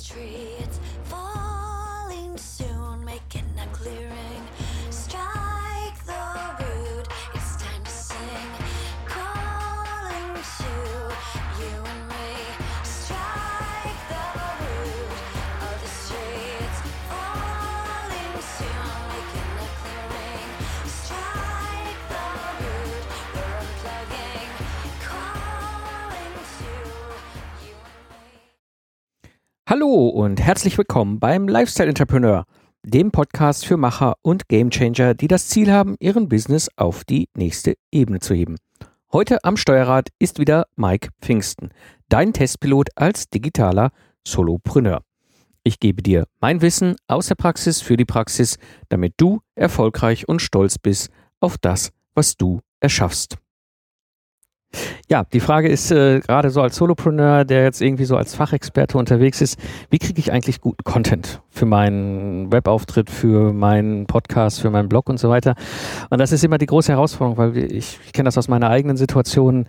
tree, it's falling soon, making a clearing. Strike the root, it's time to sing. Calling to you and me. Strike the root of this tree, it's falling soon, making a clearing. Strike the root, we're unplugging. Calling to you and me. Hallo und herzlich willkommen beim Lifestyle Entrepreneur, dem Podcast für Macher und Gamechanger, die das Ziel haben, ihren Business auf die nächste Ebene zu heben. Heute am Steuerrad ist wieder Mike Pfingsten, dein Testpilot als digitaler Solopreneur. Ich gebe dir mein Wissen aus der Praxis für die Praxis, damit du erfolgreich und stolz bist auf das, was du erschaffst. Ja, die Frage ist gerade so als Solopreneur, der jetzt irgendwie so als Fachexperte unterwegs ist, wie kriege ich eigentlich guten Content für meinen Webauftritt, für meinen Podcast, für meinen Blog und so weiter. Und das ist immer die große Herausforderung, weil ich kenne das aus meiner eigenen Situation.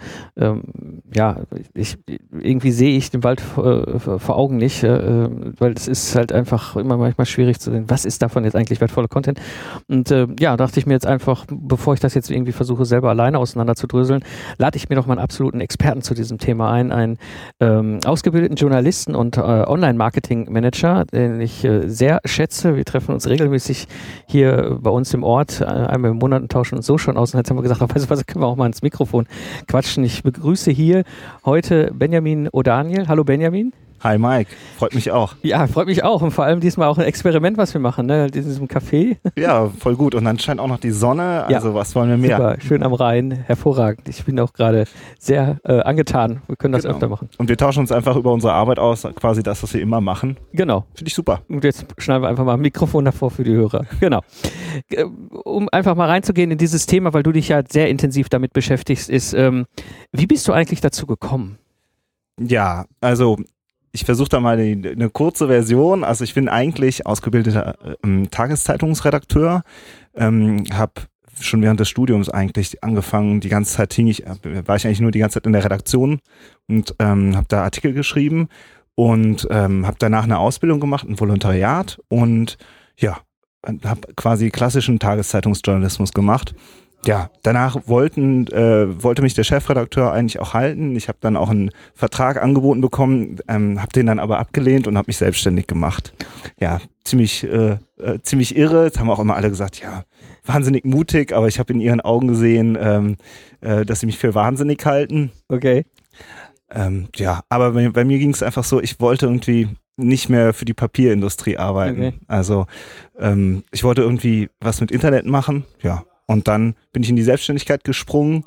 Irgendwie sehe ich den Wald vor Augen nicht, weil es ist halt einfach immer manchmal schwierig zu sehen, was ist davon jetzt eigentlich wertvoller Content. Und dachte ich mir jetzt einfach, bevor ich das jetzt irgendwie versuche, selber alleine auseinander zu dröseln, lade ich mir noch mal einen absoluten Experten zu diesem Thema ein, einen ausgebildeten Journalisten und Online-Marketing-Manager, den ich sehr schätze. Wir treffen uns regelmäßig hier bei uns im Ort, einmal im Monat und tauschen uns so schon aus. Und jetzt haben wir gesagt, weißt du was, können wir auch mal ins Mikrofon quatschen. Ich begrüße hier heute Benjamin O'Daniel. Hallo Benjamin. Hi Mike, freut mich auch. Ja, freut mich auch und vor allem diesmal auch ein Experiment, was wir machen, ne? In diesem Café. Ja, voll gut und dann scheint auch noch die Sonne, also ja, was wollen wir mehr? Super, schön am Rhein, hervorragend. Ich bin auch gerade sehr angetan, wir können das öfter machen. Und wir tauschen uns einfach über unsere Arbeit aus, quasi das, was wir immer machen. Genau. Finde ich super. Und jetzt schneiden wir einfach mal ein Mikrofon davor für die Hörer. Genau. Um einfach mal reinzugehen in dieses Thema, weil du dich ja sehr intensiv damit beschäftigst, ist, wie bist du eigentlich dazu gekommen? Ja, also ich versuche da mal eine kurze Version. Also ich bin eigentlich ausgebildeter Tageszeitungsredakteur, habe schon während des Studiums eigentlich angefangen, die ganze Zeit war ich eigentlich nur die ganze Zeit in der Redaktion und habe da Artikel geschrieben und habe danach eine Ausbildung gemacht, ein Volontariat und ja, habe quasi klassischen Tageszeitungsjournalismus gemacht. Ja, danach wollte mich der Chefredakteur eigentlich auch halten. Ich habe dann auch einen Vertrag angeboten bekommen, habe den dann aber abgelehnt und habe mich selbstständig gemacht. Ja, ziemlich irre. Jetzt haben auch immer alle gesagt, ja, wahnsinnig mutig, aber ich habe in ihren Augen gesehen, dass sie mich für wahnsinnig halten. Okay. Ja, aber bei mir ging es einfach so, ich wollte irgendwie nicht mehr für die Papierindustrie arbeiten. Okay. Also ich wollte irgendwie was mit Internet machen, ja. Und dann bin ich in die Selbstständigkeit gesprungen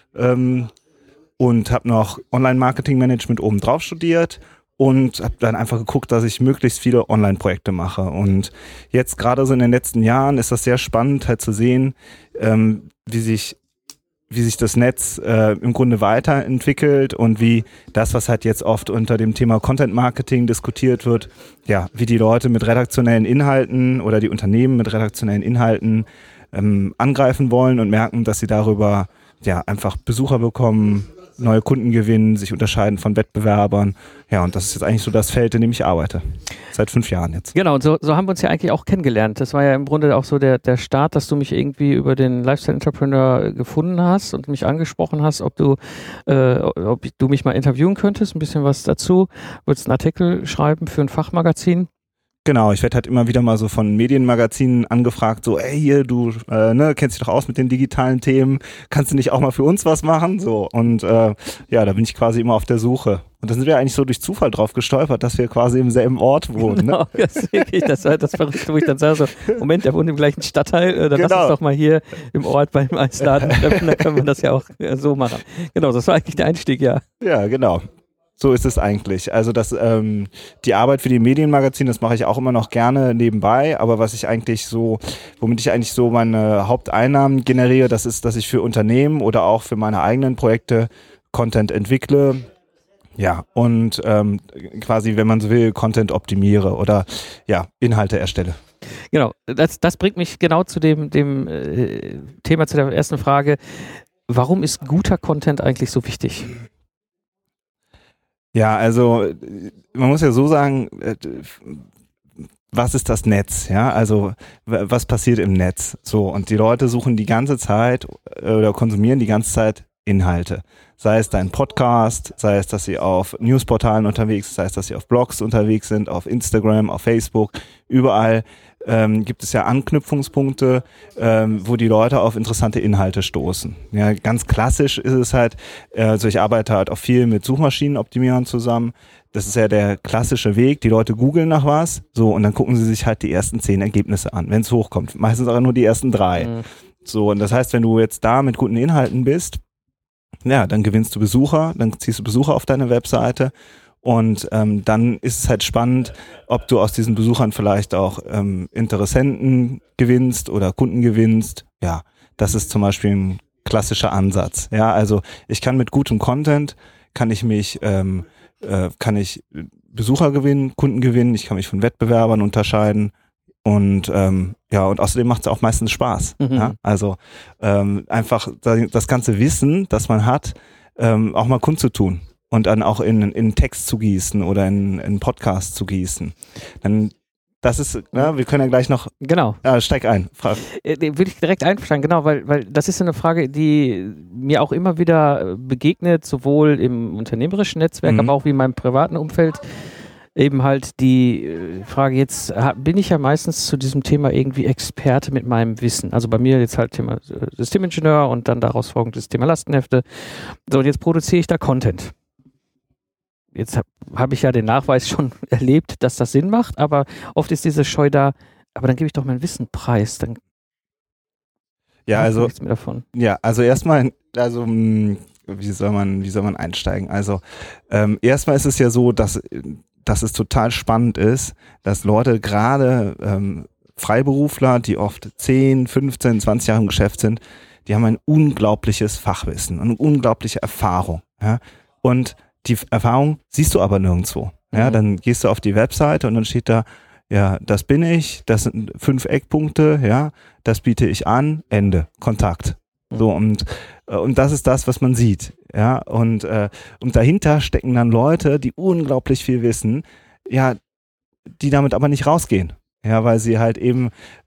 und habe noch Online-Marketing-Management obendrauf studiert und habe dann einfach geguckt, dass ich möglichst viele Online-Projekte mache. Und jetzt gerade so in den letzten Jahren ist das sehr spannend halt zu sehen, wie sich das Netz im Grunde weiterentwickelt und wie das, was halt jetzt oft unter dem Thema Content-Marketing diskutiert wird, ja, wie die Leute mit redaktionellen Inhalten oder die Unternehmen mit redaktionellen Inhalten angreifen wollen und merken, dass sie darüber ja einfach Besucher bekommen, neue Kunden gewinnen, sich unterscheiden von Wettbewerbern. Ja, und das ist jetzt eigentlich so das Feld, in dem ich arbeite. Seit 5 Jahren jetzt. Genau, und so haben wir uns ja eigentlich auch kennengelernt. Das war ja im Grunde auch so der Start, dass du mich irgendwie über den Lifestyle Entrepreneur gefunden hast und mich angesprochen hast, ob du mich mal interviewen könntest, ein bisschen was dazu. Würdest einen Artikel schreiben für ein Fachmagazin. Genau, ich werde halt immer wieder mal so von Medienmagazinen angefragt, so, ey, hier, du kennst dich doch aus mit den digitalen Themen, kannst du nicht auch mal für uns was machen? So, und ja, da bin ich quasi immer auf der Suche. Und da sind wir eigentlich so durch Zufall drauf gestolpert, dass wir quasi im selben Ort wohnen. Genau, Ne? Das war das Verrückte, wo ich dann sage, so, Moment, der wohnt im gleichen Stadtteil, dann lass uns doch mal hier im Ort beim Eisladen treffen, dann können wir das ja auch so machen. Genau, das war eigentlich der Einstieg, ja. Ja, genau. So ist es eigentlich. Also die Arbeit für die Medienmagazine, das mache ich auch immer noch gerne nebenbei, aber womit ich eigentlich so meine Haupteinnahmen generiere, das ist, dass ich für Unternehmen oder auch für meine eigenen Projekte Content entwickle, ja, und quasi, wenn man so will, Content optimiere oder ja, Inhalte erstelle. Genau, das bringt mich genau zu dem Thema, zu der ersten Frage. Warum ist guter Content eigentlich so wichtig? Ja, also man muss ja so sagen, was ist das Netz? Ja, also was passiert im Netz? So, und die Leute suchen die ganze Zeit oder konsumieren die ganze Zeit Inhalte. Sei es dein Podcast, sei es, dass sie auf Newsportalen unterwegs sind, sei es, dass sie auf Blogs unterwegs sind, auf Instagram, auf Facebook, überall gibt es ja Anknüpfungspunkte, wo die Leute auf interessante Inhalte stoßen. Ja, ganz klassisch ist es halt, also ich arbeite halt auch viel mit Suchmaschinenoptimierern zusammen. Das ist ja der klassische Weg. Die Leute googeln nach was, so, und dann gucken sie sich halt die ersten 10 Ergebnisse an, wenn es hochkommt. Meistens auch nur die ersten 3. Mhm. So, und das heißt, wenn du jetzt da mit guten Inhalten bist, ja, dann gewinnst du Besucher, dann ziehst du Besucher auf deine Webseite. Und dann ist es halt spannend, ob du aus diesen Besuchern vielleicht auch Interessenten gewinnst oder Kunden gewinnst. Ja, das ist zum Beispiel ein klassischer Ansatz. Ja, also ich kann mit gutem Content, kann ich Besucher gewinnen, Kunden gewinnen, ich kann mich von Wettbewerbern unterscheiden. Und ja, und außerdem macht es auch meistens Spaß. Mhm. Ja? Also einfach das ganze Wissen, das man hat, auch mal kundzutun. Und dann auch in Text zu gießen oder in Podcast zu gießen. Dann, das ist, wir können ja gleich noch. Genau. Steig ein. Würde ich direkt einsteigen, genau, weil das ist eine Frage, die mir auch immer wieder begegnet, sowohl im unternehmerischen Netzwerk, aber auch wie in meinem privaten Umfeld. Eben halt die Frage, jetzt bin ich ja meistens zu diesem Thema irgendwie Experte mit meinem Wissen. Also bei mir jetzt halt Thema Systemingenieur und dann daraus folgendes Thema Lastenhefte. So, und jetzt produziere ich da Content. Jetzt habe ich ja den Nachweis schon erlebt, dass das Sinn macht, aber oft ist diese Scheu da, aber dann gebe ich doch mein Wissen preis, dann nichts mehr davon. Ja, also erstmal, also wie soll man einsteigen? Also erstmal ist es ja so, dass es total spannend ist, dass Leute gerade Freiberufler, die oft 10, 15, 20 Jahre im Geschäft sind, die haben ein unglaubliches Fachwissen und eine unglaubliche Erfahrung. Ja? Und die Erfahrung siehst du aber nirgendwo. Ja, dann gehst du auf die Webseite und dann steht da, ja, das bin ich, das sind 5 Eckpunkte, ja, das biete ich an, Ende, Kontakt. So, und das ist das, was man sieht. Ja, und dahinter stecken dann Leute, die unglaublich viel wissen, ja, die damit aber nicht rausgehen. Ja, weil sie halt eben,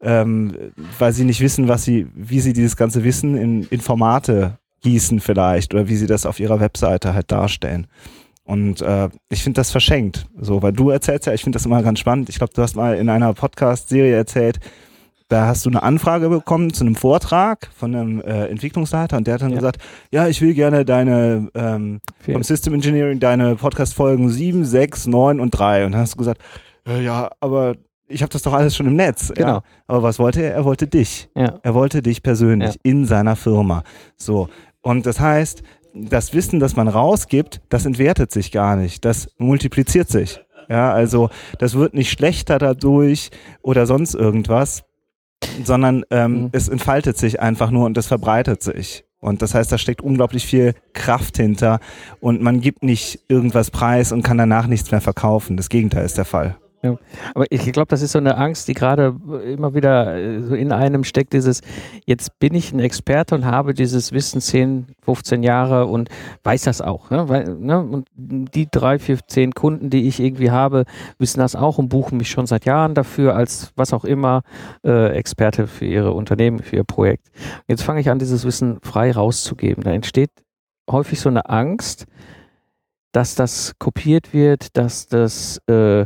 weil sie nicht wissen, wie sie dieses ganze Wissen in Formate gießen vielleicht oder wie sie das auf ihrer Webseite halt darstellen. Und ich finde das verschenkt, so, weil du erzählst ja, ich finde das immer ganz spannend. Ich glaube, du hast mal in einer Podcast-Serie erzählt, da hast du eine Anfrage bekommen zu einem Vortrag von einem Entwicklungsleiter und der hat dann gesagt, ja, ich will gerne deine vom System Engineering, deine Podcast-Folgen 7, 6, 9 und 3. Und dann hast du gesagt, ja, aber ich habe das doch alles schon im Netz. Genau. Ja. Aber was wollte er? Er wollte dich. Ja. Er wollte dich persönlich in seiner Firma. So. Und das heißt, das Wissen, das man rausgibt, das entwertet sich gar nicht. Das multipliziert sich. Ja, also das wird nicht schlechter dadurch oder sonst irgendwas, sondern es entfaltet sich einfach nur und es verbreitet sich. Und das heißt, da steckt unglaublich viel Kraft hinter und man gibt nicht irgendwas preis und kann danach nichts mehr verkaufen. Das Gegenteil ist der Fall. Ja, aber ich glaube, das ist so eine Angst, die gerade immer wieder so in einem steckt, dieses, jetzt bin ich ein Experte und habe dieses Wissen 10, 15 Jahre und weiß das auch. Ne? Und die 3, 4, 10 Kunden, die ich irgendwie habe, wissen das auch und buchen mich schon seit Jahren dafür als, was auch immer, Experte für ihre Unternehmen, für ihr Projekt. Jetzt fange ich an, dieses Wissen frei rauszugeben. Da entsteht häufig so eine Angst, dass das kopiert wird, dass das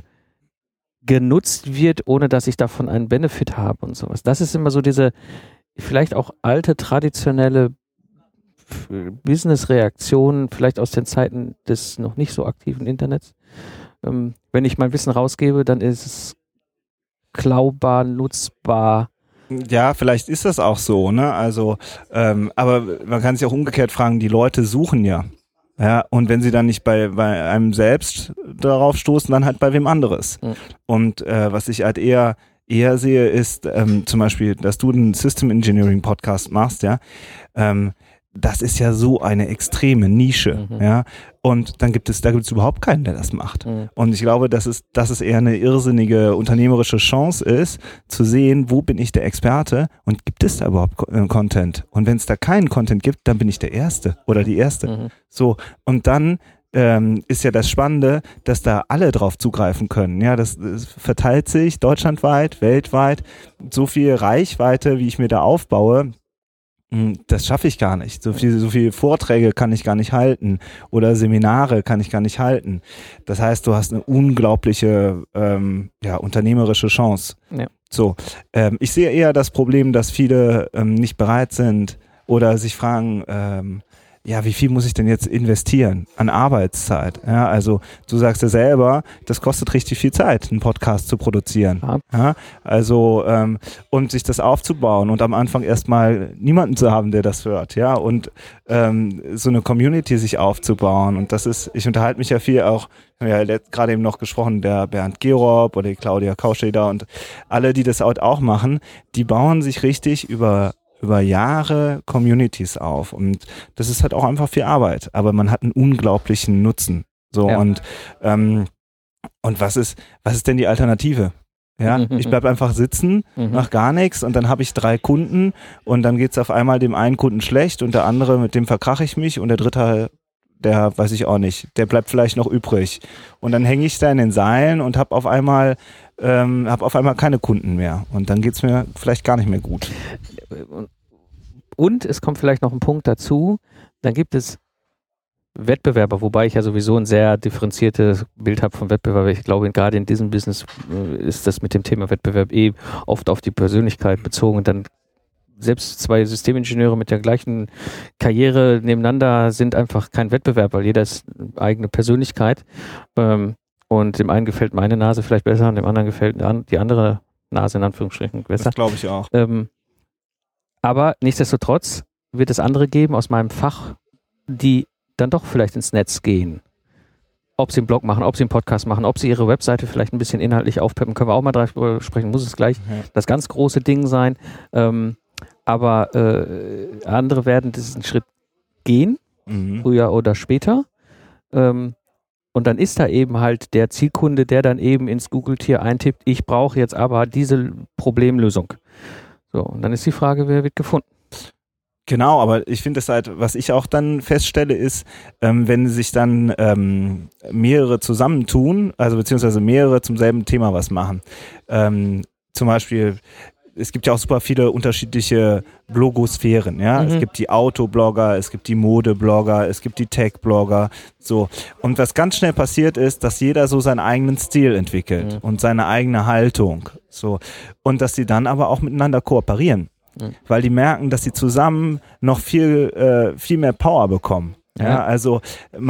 genutzt wird, ohne dass ich davon einen Benefit habe und sowas. Das ist immer so diese vielleicht auch alte, traditionelle Business-Reaktion, vielleicht aus den Zeiten des noch nicht so aktiven Internets. Wenn ich mein Wissen rausgebe, dann ist es klaubar, nutzbar. Ja, vielleicht ist das auch so, ne? Also, aber man kann sich auch umgekehrt fragen, die Leute suchen ja. Ja, und wenn sie dann nicht bei einem selbst darauf stoßen, dann halt bei wem anderes. Mhm. Und was ich halt eher sehe, ist zum Beispiel, dass du einen System Engineering Podcast machst, ja, das ist ja so eine extreme Nische, ja. Und da gibt es überhaupt keinen, der das macht. Und ich glaube, dass es eher eine irrsinnige unternehmerische Chance ist, zu sehen, wo bin ich der Experte und gibt es da überhaupt Content? Und wenn es da keinen Content gibt, dann bin ich der Erste oder die Erste. So, und dann ist ja das Spannende, dass da alle drauf zugreifen können. Ja, das verteilt sich deutschlandweit, weltweit. So viel Reichweite, wie ich mir da aufbaue, das schaffe ich gar nicht. So viele Vorträge kann ich gar nicht halten oder Seminare kann ich gar nicht halten. Das heißt, du hast eine unglaubliche unternehmerische Chance. Ja. So, ich sehe eher das Problem, dass viele nicht bereit sind oder sich fragen, wie viel muss ich denn jetzt investieren an Arbeitszeit? Ja, also du sagst ja selber, das kostet richtig viel Zeit, einen Podcast zu produzieren. Ja, also und sich das aufzubauen und am Anfang erstmal niemanden zu haben, der das hört, ja, und so eine Community sich aufzubauen. Und das ist, ich unterhalte mich ja viel auch, wir haben ja gerade eben noch gesprochen, der Bernd Gerob oder die Claudia Kauscheder und alle, die das auch machen, die bauen sich richtig über Jahre Communities auf und das ist halt auch einfach viel Arbeit, aber man hat einen unglaublichen Nutzen. So und was ist denn die Alternative? Ja, ich bleib einfach sitzen, mach gar nichts und dann habe ich 3 Kunden und dann geht's auf einmal dem einen Kunden schlecht und der andere, mit dem verkrache ich mich und der dritte, der weiß ich auch nicht, der bleibt vielleicht noch übrig und dann hänge ich da in den Seilen und habe auf einmal keine Kunden mehr und dann geht's mir vielleicht gar nicht mehr gut. Und es kommt vielleicht noch ein Punkt dazu, dann gibt es Wettbewerber, wobei ich ja sowieso ein sehr differenziertes Bild habe von Wettbewerb. Ich glaube, gerade in diesem Business ist das mit dem Thema Wettbewerb oft auf die Persönlichkeit bezogen und dann selbst 2 Systemingenieure mit der gleichen Karriere nebeneinander sind einfach kein Wettbewerb, weil jeder ist eine eigene Persönlichkeit. Und dem einen gefällt meine Nase vielleicht besser und dem anderen gefällt die andere Nase in Anführungsstrichen besser. Das glaube ich auch. Aber nichtsdestotrotz wird es andere geben aus meinem Fach, die dann doch vielleicht ins Netz gehen. Ob sie einen Blog machen, ob sie einen Podcast machen, ob sie ihre Webseite vielleicht ein bisschen inhaltlich aufpeppen, können wir auch mal drüber sprechen, muss es gleich das ganz große Ding sein. Aber andere werden diesen Schritt gehen, früher oder später. Und dann ist da eben halt der Zielkunde, der dann eben ins Google-Tier eintippt, ich brauche jetzt aber diese Problemlösung. So, und dann ist die Frage, wer wird gefunden? Genau, aber ich finde es halt, was ich auch dann feststelle, ist, wenn sich dann mehrere zusammentun, also beziehungsweise mehrere zum selben Thema was machen. Zum Beispiel, es gibt ja auch super viele unterschiedliche Blogosphären, ja. Es gibt die Autoblogger, es gibt die Modeblogger, es gibt die Tech-Blogger, so. Und was ganz schnell passiert ist, dass jeder so seinen eigenen Stil entwickelt und seine eigene Haltung, so. Und dass sie dann aber auch miteinander kooperieren, weil die merken, dass sie zusammen noch viel mehr Power bekommen. Ja, also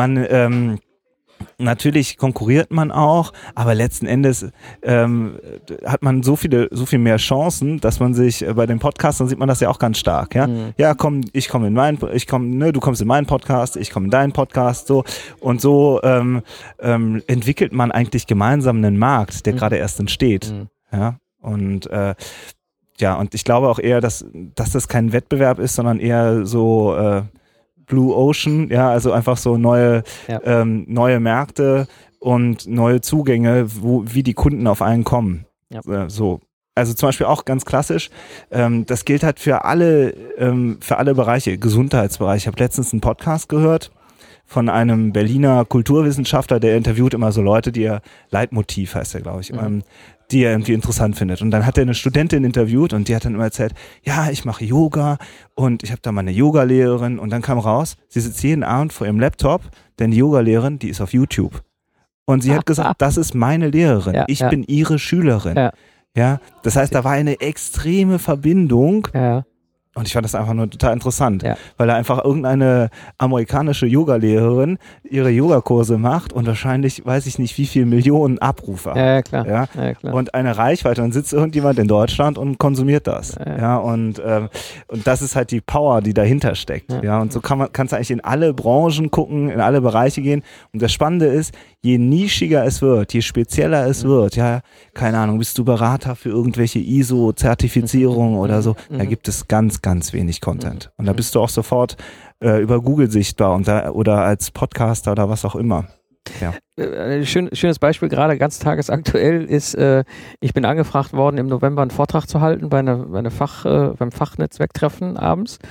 natürlich konkurriert man auch, aber letzten Endes hat man so viel mehr Chancen, dass man sich bei den Podcasts, dann sieht man das ja auch ganz stark, ja. Ja, komm, du kommst in meinen Podcast, ich komme in deinen Podcast, so und so entwickelt man eigentlich gemeinsam einen Markt, der gerade erst entsteht, ja. Und und ich glaube auch eher, dass das kein Wettbewerb ist, sondern eher so Blue Ocean, ja, also einfach so neue Märkte und neue Zugänge, wie die Kunden auf einen kommen. Ja. So. Also zum Beispiel auch ganz klassisch, das gilt halt für alle Bereiche, Gesundheitsbereich. Ich habe letztens einen Podcast gehört von einem Berliner Kulturwissenschaftler, der interviewt immer so Leute, die er Leitmotiv heißt er, glaube ich, die er irgendwie interessant findet. Und dann hat er eine Studentin interviewt und die hat dann immer erzählt, ja, ich mache Yoga und ich habe da mal eine Yogalehrerin und dann kam raus, sie sitzt jeden Abend vor ihrem Laptop, denn die Yogalehrerin, die ist auf YouTube. Und sie hat gesagt, das ist meine Lehrerin, ich bin ihre Schülerin. Ja, das heißt, da war eine extreme Verbindung. Ja. Und ich fand das einfach nur total interessant, weil da einfach irgendeine amerikanische Yogalehrerin ihre Yogakurse macht und wahrscheinlich, weiß ich nicht, wie viel Millionen Abrufe hat. Ja, klar. Ja? Ja, klar. Und eine Reichweite. Und sitzt irgendjemand in Deutschland und konsumiert das. Ja, und das ist halt die Power, die dahinter steckt. Ja, und so kannst du eigentlich in alle Branchen gucken, in alle Bereiche gehen. Und das Spannende ist, je nischiger es wird, je spezieller es wird, ja, keine Ahnung, bist du Berater für irgendwelche ISO-Zertifizierungen oder so, da gibt es ganz, ganz wenig Content. Und da bist du auch sofort über Google sichtbar oder als Podcaster oder was auch immer. Ja. Schönes Beispiel, gerade ganz tagesaktuell ist, ich bin angefragt worden, im November einen Vortrag zu halten beim Fachnetzwerktreffen abends.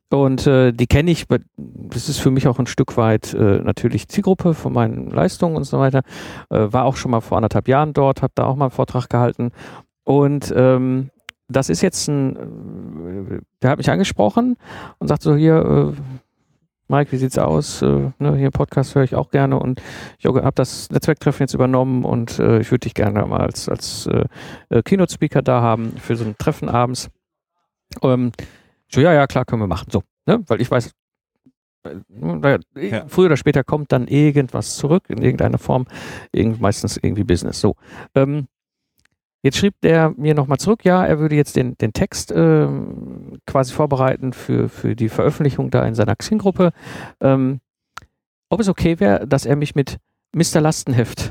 Und die kenne ich, das ist für mich auch ein Stück weit natürlich Zielgruppe von meinen Leistungen und so weiter. War auch schon mal vor 1,5 Jahren dort, habe da auch mal einen Vortrag gehalten. Und das ist jetzt der hat mich angesprochen und sagt so, hier, Mike, wie sieht's aus? Hier Podcast höre ich auch gerne und ich habe das Netzwerktreffen jetzt übernommen und ich würde dich gerne mal als Keynote-Speaker da haben für so ein Treffen abends. So, ja, klar, können wir machen. So, ne? Weil ich weiß, früher oder später kommt dann irgendwas zurück in irgendeiner Form, meistens irgendwie Business. So, jetzt schrieb der mir nochmal zurück, ja, er würde jetzt den Text quasi vorbereiten für die Veröffentlichung da in seiner Xing-Gruppe. Ob es okay wäre, dass er mich mit Mr. Lastenheft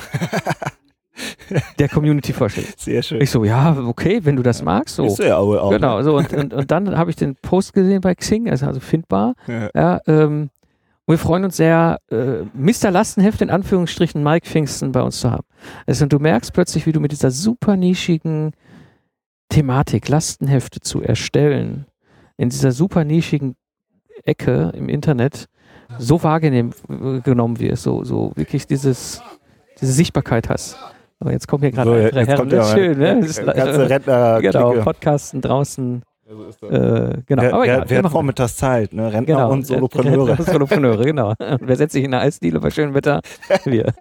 der Community vorstellt. Sehr schön. Ich so, ja, okay, wenn du das magst. So. Ist ja auch. Genau, so und dann habe ich den Post gesehen bei Xing, also findbar. Ja, und wir freuen uns sehr, Mr. Lastenheft in Anführungsstrichen Mike Pfingsten bei uns zu haben. Also du merkst plötzlich, wie du mit dieser super nischigen Thematik, Lastenhefte zu erstellen, in dieser super nischigen Ecke im Internet so wahrgenommen wirst, so wirklich diese Sichtbarkeit hast. Aber jetzt kommen hier gerade andere Herren. Das ist schön, ne? Das ist, ganze Rentner. Genau, Podcasten draußen. Ja, so ist das. Genau. Aber wer hat vormittags Zeit, ne? Rentner und Solopreneure. Rentner und Solopreneure, genau. Und wer setzt sich in eine Eisdiele bei schönem Wetter? Wir.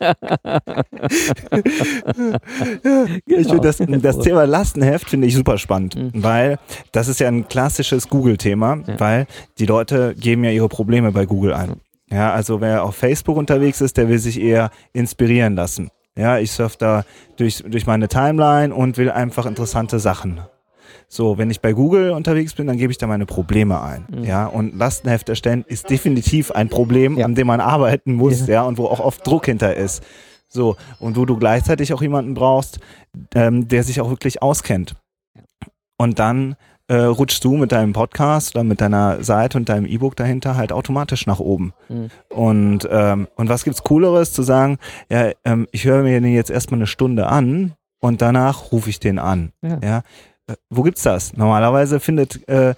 Ich finde das Thema Lastenheft finde ich super spannend, weil das ist ja ein klassisches Google-Thema, weil die Leute geben ja ihre Probleme bei Google ein. Ja, also wer auf Facebook unterwegs ist, der will sich eher inspirieren lassen. Ja, ich surfe da durch meine Timeline und will einfach interessante Sachen. So, wenn ich bei Google unterwegs bin, dann gebe ich da meine Probleme ein. Ja, und Lastenheft erstellen ist definitiv ein Problem, an dem man arbeiten muss, ja, und wo auch oft Druck hinter ist. So, und wo du gleichzeitig auch jemanden brauchst, der sich auch wirklich auskennt. Und dann rutschst du mit deinem Podcast oder mit deiner Seite und deinem E-Book dahinter halt automatisch nach oben. Und was gibt's Cooleres zu sagen, ja, ich höre mir den jetzt erstmal eine Stunde an und danach rufe ich den an. Ja. Wo gibt's das? Normalerweise findet der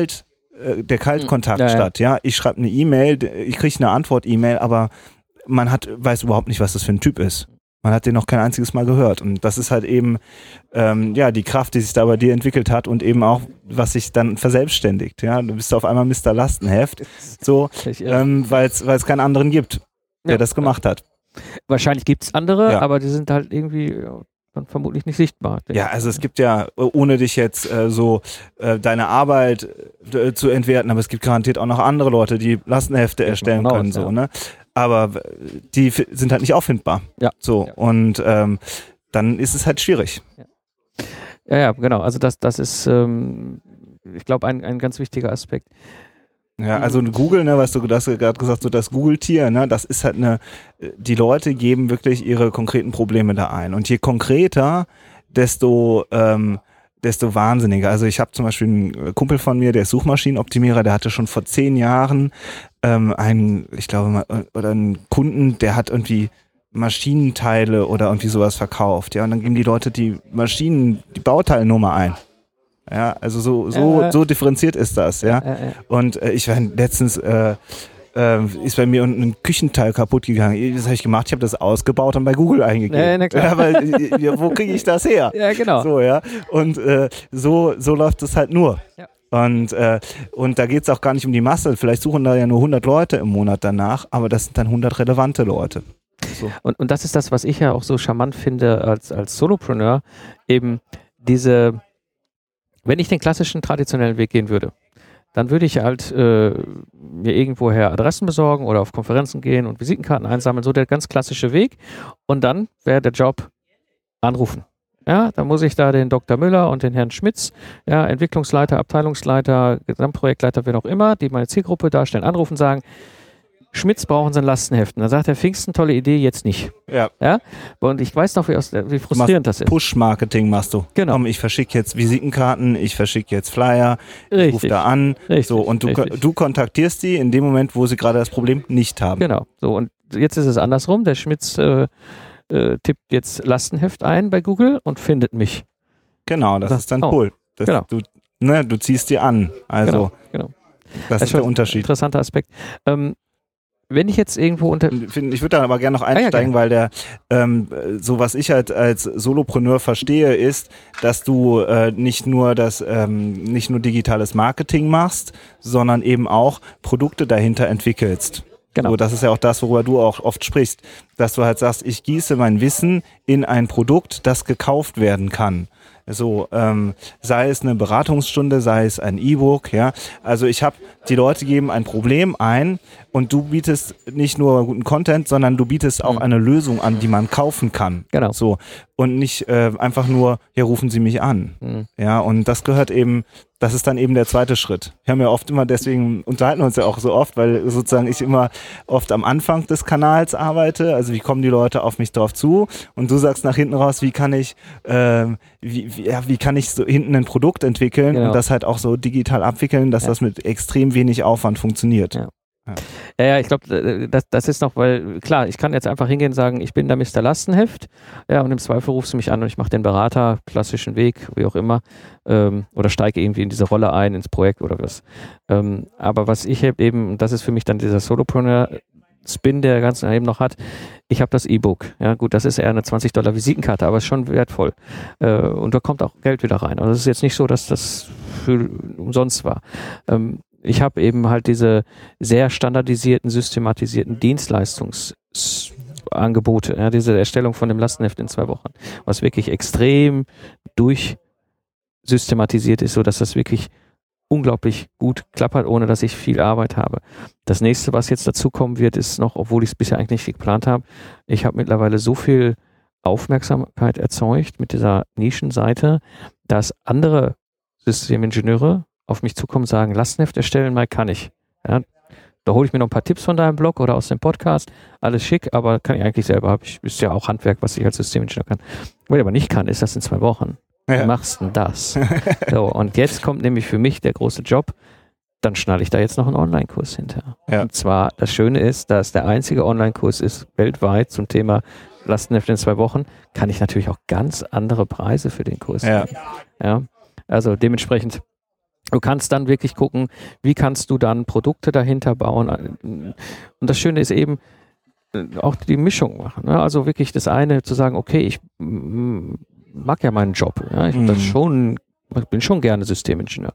Kaltkontakt statt. Ja, ich schreibe eine E-Mail, ich kriege eine Antwort-E-Mail, aber man weiß überhaupt nicht, was das für ein Typ ist. Man hat den noch kein einziges Mal gehört. Und das ist halt eben die Kraft, die sich da bei dir entwickelt hat und eben auch, was sich dann verselbstständigt. Ja, du bist auf einmal Mr. Lastenheft, so, weil es keinen anderen gibt, der das gemacht hat. Wahrscheinlich gibt es andere, aber die sind halt irgendwie dann vermutlich nicht sichtbar. Ja, also es gibt ja, ohne dich jetzt deine Arbeit zu entwerten, aber es gibt garantiert auch noch andere Leute, die Lastenhefte erstellen können, so, ne? Aber die sind halt nicht auffindbar. Ja. So, und dann ist es halt schwierig. Ja, genau. Also das ist, ich glaube, ein ganz wichtiger Aspekt. Ja, also Google, ne, was du hast gerade gesagt, so das Google-Tier, ne, das ist halt die Leute geben wirklich ihre konkreten Probleme da ein. Und je konkreter, desto wahnsinniger. Also ich habe zum Beispiel einen Kumpel von mir, der ist Suchmaschinenoptimierer, der hatte schon vor 10 Jahren einen Kunden, der hat irgendwie Maschinenteile oder irgendwie sowas verkauft. Ja, und dann geben die Leute die Bauteilnummer ein. Ja, also so differenziert ist das, ja. Und ich war letztens ist bei mir ein Küchenteil kaputt gegangen. Das habe ich gemacht, ich habe das ausgebaut und bei Google eingegeben. Ja, weil, wo kriege ich das her? Ja, genau. So, ja. Und so läuft es halt nur. Ja. Und da geht es auch gar nicht um die Masse. Vielleicht suchen da ja nur 100 Leute im Monat danach, aber das sind dann 100 relevante Leute. So. Und das ist das, was ich ja auch so charmant finde als Solopreneur, eben wenn ich den klassischen, traditionellen Weg gehen würde, dann würde ich halt mir irgendwoher Adressen besorgen oder auf Konferenzen gehen und Visitenkarten einsammeln, so der ganz klassische Weg. Und dann wäre der Job anrufen. Ja, dann muss ich da den Dr. Müller und den Herrn Schmitz, ja, Entwicklungsleiter, Abteilungsleiter, Gesamtprojektleiter, wer auch immer, die meine Zielgruppe darstellen, anrufen, sagen, Schmitz brauchen Sie ein Lastenheft. Dann sagt der Pfingsten, tolle Idee, jetzt nicht. Ja. Und ich weiß noch, wie frustrierend das ist. Push-Marketing machst du. Genau. Komm, ich verschicke jetzt Visitenkarten, ich verschicke jetzt Flyer, ich rufe da an. Richtig. So, und du kontaktierst die in dem Moment, wo sie gerade das Problem nicht haben. Genau. So, und jetzt ist es andersrum. Der Schmitz tippt jetzt Lastenheft ein bei Google und findet mich. Genau, das ist dann cool. Du ziehst die an. Also. Genau. Das ist der Unterschied. Interessanter Aspekt. Wenn ich jetzt irgendwo Ich würde da aber gerne noch einsteigen, weil so was ich halt als Solopreneur verstehe, ist, dass du nicht nur digitales Marketing machst, sondern eben auch Produkte dahinter entwickelst. Genau. So, das ist ja auch das, worüber du auch oft sprichst, dass du halt sagst, ich gieße mein Wissen in ein Produkt, das gekauft werden kann. So, sei es eine Beratungsstunde, sei es ein E-Book, ja. Also die Leute geben ein Problem ein und du bietest nicht nur guten Content, sondern du bietest auch eine Lösung an, die man kaufen kann. Genau. So. Und nicht einfach nur, ja, rufen Sie mich an. Ja, und das ist dann eben der zweite Schritt. Wir haben ja oft immer, deswegen unterhalten wir uns ja auch so oft, weil sozusagen ich immer oft am Anfang des Kanals arbeite, also wie kommen die Leute auf mich drauf zu und du sagst nach hinten raus, wie kann ich so hinten ein Produkt entwickeln und das halt auch so digital abwickeln, dass das mit extrem wenig Aufwand funktioniert. Ja. Ja, ich glaube, das ist noch, weil klar, ich kann jetzt einfach hingehen und sagen, ich bin der Mr. Lastenheft, ja, und im Zweifel rufst du mich an und ich mache den Berater, klassischen Weg, wie auch immer, oder steige irgendwie in diese Rolle ein, ins Projekt oder was. Aber was ich eben, und das ist für mich dann dieser Solopreneur-Spin, der ganzen eben noch hat, ich habe das E-Book. Ja, gut, das ist eher eine $20 Visitenkarte, aber ist schon wertvoll. Und da kommt auch Geld wieder rein. Also es ist jetzt nicht so, dass das für umsonst war. Ich habe eben halt diese sehr standardisierten, systematisierten Dienstleistungsangebote, ja, diese Erstellung von dem Lastenheft in 2 Wochen, was wirklich extrem durchsystematisiert ist, sodass das wirklich unglaublich gut klappert, ohne dass ich viel Arbeit habe. Das nächste, was jetzt dazu kommen wird, ist noch, obwohl ich es bisher eigentlich nicht geplant habe, ich habe mittlerweile so viel Aufmerksamkeit erzeugt mit dieser Nischenseite, dass andere Systemingenieure auf mich zukommen und sagen, Lastenheft erstellen mal kann ich. Ja, da hole ich mir noch ein paar Tipps von deinem Blog oder aus dem Podcast. Alles schick, aber kann ich eigentlich selber. Ist ja auch Handwerk, was ich als Systemingenieur kann. Was ich aber nicht kann, ist das in 2 Wochen. Ja. Wie machst du denn das? So, und jetzt kommt nämlich für mich der große Job. Dann schnalle ich da jetzt noch einen Online-Kurs hinter. Ja. Und zwar, das Schöne ist, dass der einzige Online-Kurs ist weltweit zum Thema Lastenheft in 2 Wochen, kann ich natürlich auch ganz andere Preise für den Kurs nehmen. Ja, also dementsprechend, du kannst dann wirklich gucken, wie kannst du dann Produkte dahinter bauen. Und das Schöne ist eben auch die Mischung machen. Ne? Also wirklich das eine zu sagen, okay, ich mag ja meinen Job. Ja? Ich bin schon gerne Systemingenieur.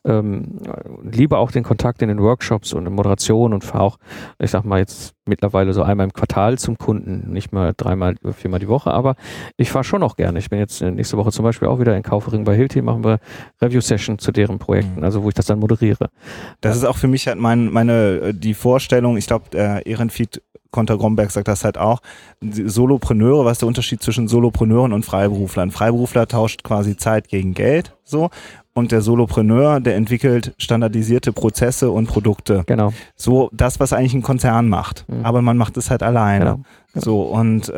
Liebe auch den Kontakt in den Workshops und in Moderation und fahre auch, ich sag mal jetzt mittlerweile so einmal im Quartal zum Kunden, nicht mal 3-mal, 4-mal die Woche, aber ich fahre schon auch gerne. Ich bin jetzt nächste Woche zum Beispiel auch wieder in Kaufering bei Hilti, machen wir Review-Session zu deren Projekten, also wo ich das dann moderiere. Das ist auch für mich halt die Vorstellung, ich glaube, der Ehrenfried Konter-Gromberg sagt das halt auch, Solopreneure, was ist der Unterschied zwischen Solopreneuren und Freiberuflern? Freiberufler tauscht quasi Zeit gegen Geld, so, und der Solopreneur, der entwickelt standardisierte Prozesse und Produkte. Genau. So, das, was eigentlich ein Konzern macht. Aber man macht es halt alleine. Genau. So, und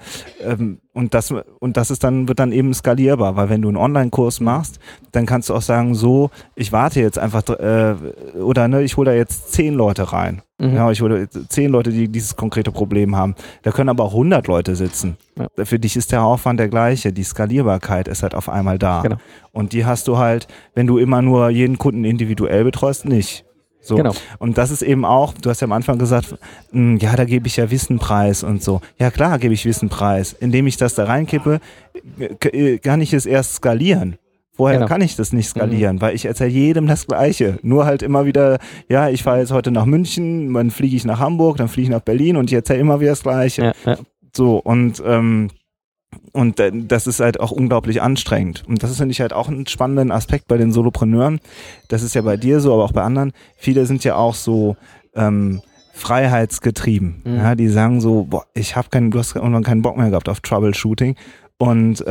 das wird dann eben skalierbar, weil wenn du einen Online-Kurs machst, dann kannst du auch sagen, so, ich warte jetzt einfach, ich hole da jetzt 10 Leute rein. Ja, ich hole 10 Leute, die dieses konkrete Problem haben. Da können aber auch 100 Leute sitzen. Ja. Für dich ist der Aufwand der gleiche. Die Skalierbarkeit ist halt auf einmal da. Genau. Und die hast du halt, wenn du immer nur jeden Kunden individuell betreust, nicht. So. Genau. Und das ist eben auch, du hast ja am Anfang gesagt, ja, da gebe ich ja Wissen preis und so. Ja klar, gebe ich Wissen preis. Indem ich das da reinkippe, kann ich es erst skalieren. Vorher kann ich das nicht skalieren, weil ich erzähle jedem das Gleiche. Nur halt immer wieder, ja, ich fahre jetzt heute nach München, dann fliege ich nach Hamburg, dann fliege ich nach Berlin und ich erzähle immer wieder das Gleiche. Ja. So, und das ist halt auch unglaublich anstrengend. Und das ist, finde ich, halt auch einen spannenden Aspekt bei den Solopreneuren. Das ist ja bei dir so, aber auch bei anderen. Viele sind ja auch so freiheitsgetrieben. Ja, die sagen so, boah, du hast irgendwann keinen Bock mehr gehabt auf Troubleshooting. Und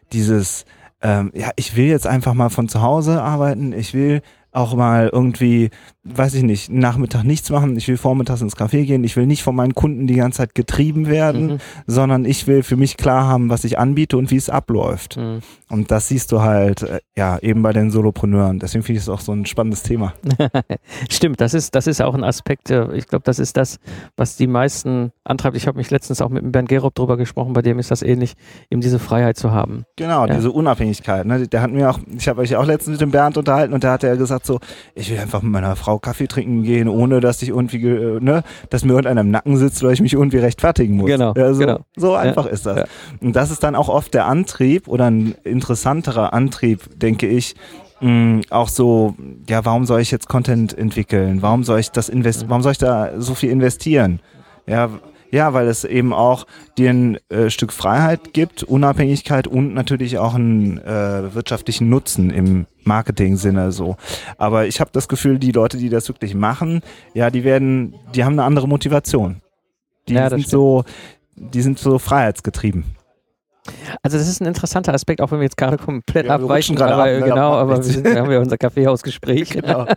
ich will jetzt einfach mal von zu Hause arbeiten. Ich will auch mal irgendwie, weiß ich nicht, Nachmittag nichts machen. Ich will vormittags ins Café gehen. Ich will nicht von meinen Kunden die ganze Zeit getrieben werden, sondern ich will für mich klar haben, was ich anbiete und wie es abläuft. Und das siehst du halt, eben bei den Solopreneuren. Deswegen finde ich es auch so ein spannendes Thema. Stimmt, das ist auch ein Aspekt, ich glaube, das ist das, was die meisten antreibt. Ich habe mich letztens auch mit dem Bernd Gerob drüber gesprochen, bei dem ist das ähnlich, eben diese Freiheit zu haben. Genau, diese Unabhängigkeit. Ne? Der hat mir auch, ich habe euch auch letztens mit dem Bernd unterhalten und der hat ja gesagt so, ich will einfach mit meiner Frau Frau Kaffee trinken gehen, ohne dass ich irgendwie, dass mir irgendeiner im Nacken sitzt oder ich mich irgendwie rechtfertigen muss. Genau, ja, genau. So einfach ist das. Ja. Und das ist dann auch oft der Antrieb oder ein interessanterer Antrieb, denke ich, auch so, ja, warum soll ich jetzt Content entwickeln? Warum soll ich warum soll ich da so viel investieren? Ja, weil es eben auch dir ein Stück Freiheit gibt, Unabhängigkeit und natürlich auch einen wirtschaftlichen Nutzen im Marketing-Sinne so. Aber ich habe das Gefühl, die Leute, die das wirklich machen, ja, die haben eine andere Motivation. Die sind so freiheitsgetrieben. Also das ist ein interessanter Aspekt, auch wenn wir jetzt gerade komplett abweichen, wir haben ja unser Kaffeehausgespräch. Genau.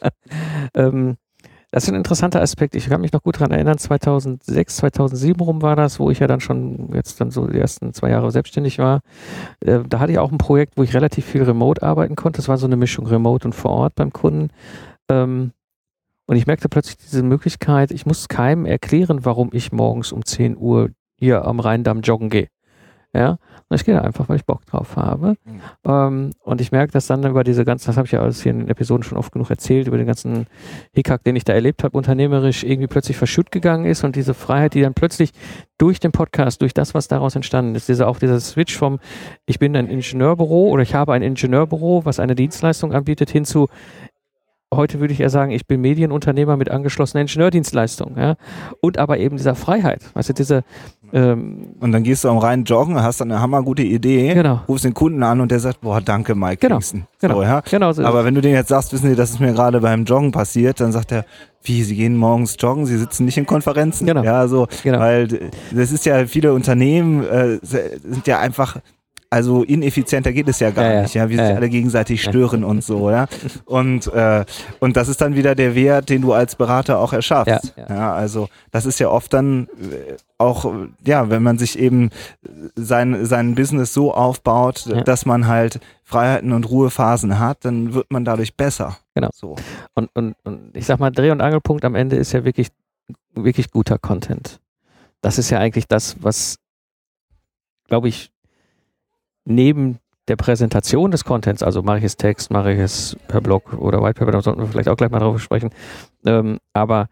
Das ist ein interessanter Aspekt. Ich kann mich noch gut daran erinnern, 2006, 2007 rum war das, wo ich ja dann so die ersten 2 Jahre selbstständig war. Da hatte ich auch ein Projekt, wo ich relativ viel remote arbeiten konnte. Das war so eine Mischung remote und vor Ort beim Kunden. Und ich merkte plötzlich diese Möglichkeit, ich muss keinem erklären, warum ich morgens um 10 Uhr hier am Rheindamm joggen gehe. Ja, und ich gehe da einfach, weil ich Bock drauf habe. Und ich merke, dass dann über diese ganzen, das habe ich ja alles hier in den Episoden schon oft genug erzählt, über den ganzen Hickhack, den ich da erlebt habe, unternehmerisch irgendwie plötzlich verschütt gegangen ist und diese Freiheit, die dann plötzlich durch den Podcast, durch das, was daraus entstanden ist, dieser Switch vom, ich bin ein Ingenieurbüro oder ich habe ein Ingenieurbüro, was eine Dienstleistung anbietet, hin zu, heute würde ich eher sagen, ich bin Medienunternehmer mit angeschlossener Ingenieurdienstleistung. Ja? Und aber eben dieser Freiheit. Weißt du, und dann gehst du am Rhein joggen, hast dann eine hammergute Idee, rufst den Kunden an und der sagt, boah, danke Mike Kingston. Genau. So, ja? Genau so. Aber wenn du denen jetzt sagst, wissen Sie, das ist mir gerade beim Joggen passiert, dann sagt er, wie, Sie gehen morgens joggen, Sie sitzen nicht in Konferenzen? Genau. Ja, so, genau. Weil das ist ja, viele Unternehmen sind ja einfach, also ineffizienter geht es ja gar nicht, ja, wie sich alle gegenseitig stören und so, ja. Und das ist dann wieder der Wert, den du als Berater auch erschaffst. Ja, also das ist ja oft dann auch, ja, wenn man sich eben sein Business so aufbaut, dass man halt Freiheiten und Ruhephasen hat, dann wird man dadurch besser. Genau. So. Und ich sag mal, Dreh- und Angelpunkt am Ende ist ja wirklich, wirklich guter Content. Das ist ja eigentlich das, was, glaube ich, neben der Präsentation des Contents, also mache ich es Text, mache ich es per Blog oder White Paper, da sollten wir vielleicht auch gleich mal drauf sprechen, aber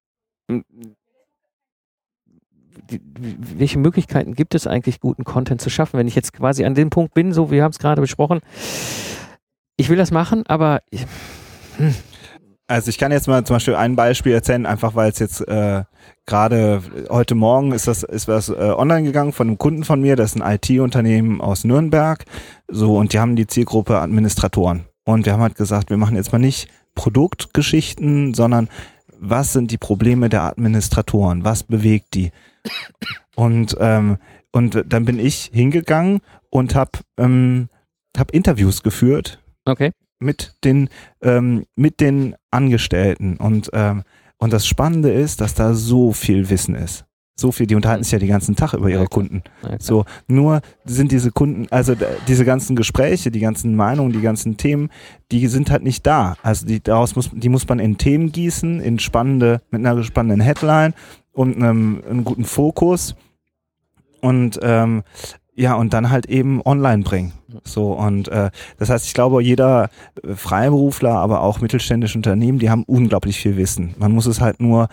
welche Möglichkeiten gibt es eigentlich, guten Content zu schaffen, wenn ich jetzt quasi an dem Punkt bin, so wir haben es gerade besprochen, ich will das machen, aber Also ich kann jetzt mal zum Beispiel ein Beispiel erzählen, einfach weil es jetzt gerade heute Morgen ist was online gegangen von einem Kunden von mir, das ist ein IT-Unternehmen aus Nürnberg, so, und die haben die Zielgruppe Administratoren. Und wir haben halt gesagt, wir machen jetzt mal nicht Produktgeschichten, sondern was sind die Probleme der Administratoren? Was bewegt die? Und dann bin ich hingegangen und hab Interviews geführt. Okay. Mit den Angestellten und das Spannende ist, dass da so viel Wissen ist. So viel, die unterhalten sich ja den ganzen Tag über ihre Kunden. So, nur sind diese Kunden, also diese ganzen Gespräche, die ganzen Meinungen, die ganzen Themen, die sind halt nicht da. Also die muss man in Themen gießen, mit einer spannenden Headline und einem guten Fokus und und dann halt eben online bringen. So, und das heißt, ich glaube, jeder Freiberufler, aber auch mittelständische Unternehmen, die haben unglaublich viel Wissen. Man muss es halt nur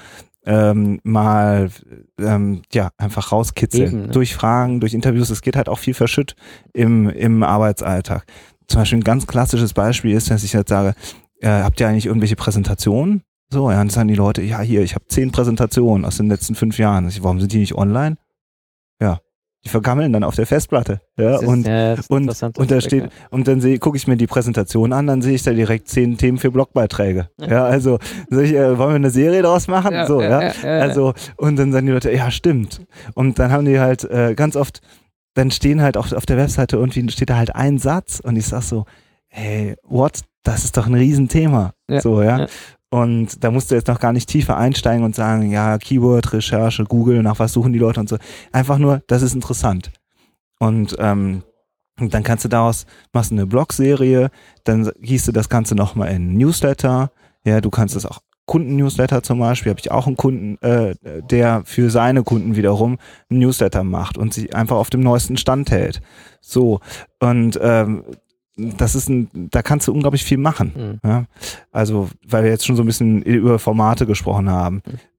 einfach rauskitzeln. Eben, ne? Durch Fragen, durch Interviews. Es geht halt auch viel verschütt im Arbeitsalltag. Zum Beispiel ein ganz klassisches Beispiel ist, dass ich jetzt sage, habt ihr eigentlich irgendwelche Präsentationen? So, ja, dann sagen die Leute, ja, hier, ich habe 10 Präsentationen aus den letzten 5 Jahren. Warum sind die nicht online? Ja. Die vergammeln dann auf der Festplatte. Ja, und da steht, und dann gucke ich mir die Präsentation an, dann sehe ich da direkt 10 Themen für Blogbeiträge. Ja, also wollen wir eine Serie daraus machen? Also, und dann sagen die Leute, ja, stimmt. Und dann haben die halt ganz oft, dann stehen halt auch auf der Webseite irgendwie, steht da halt ein Satz und ich sag so, hey, das ist doch ein Riesenthema. Ja. Und da musst du jetzt noch gar nicht tiefer einsteigen und sagen, ja, Keyword, Recherche, Google, nach was suchen die Leute und so. Einfach nur, das ist interessant. Und dann kannst du machst du eine Blogserie, dann gießt du das Ganze nochmal in Newsletter. Ja, du kannst das auch Kunden-Newsletter zum Beispiel, habe ich auch einen Kunden, der für seine Kunden wiederum einen Newsletter macht und sich einfach auf dem neuesten Stand hält. So, und da kannst du unglaublich viel machen. Ja? Also, weil wir jetzt schon so ein bisschen über Formate gesprochen haben.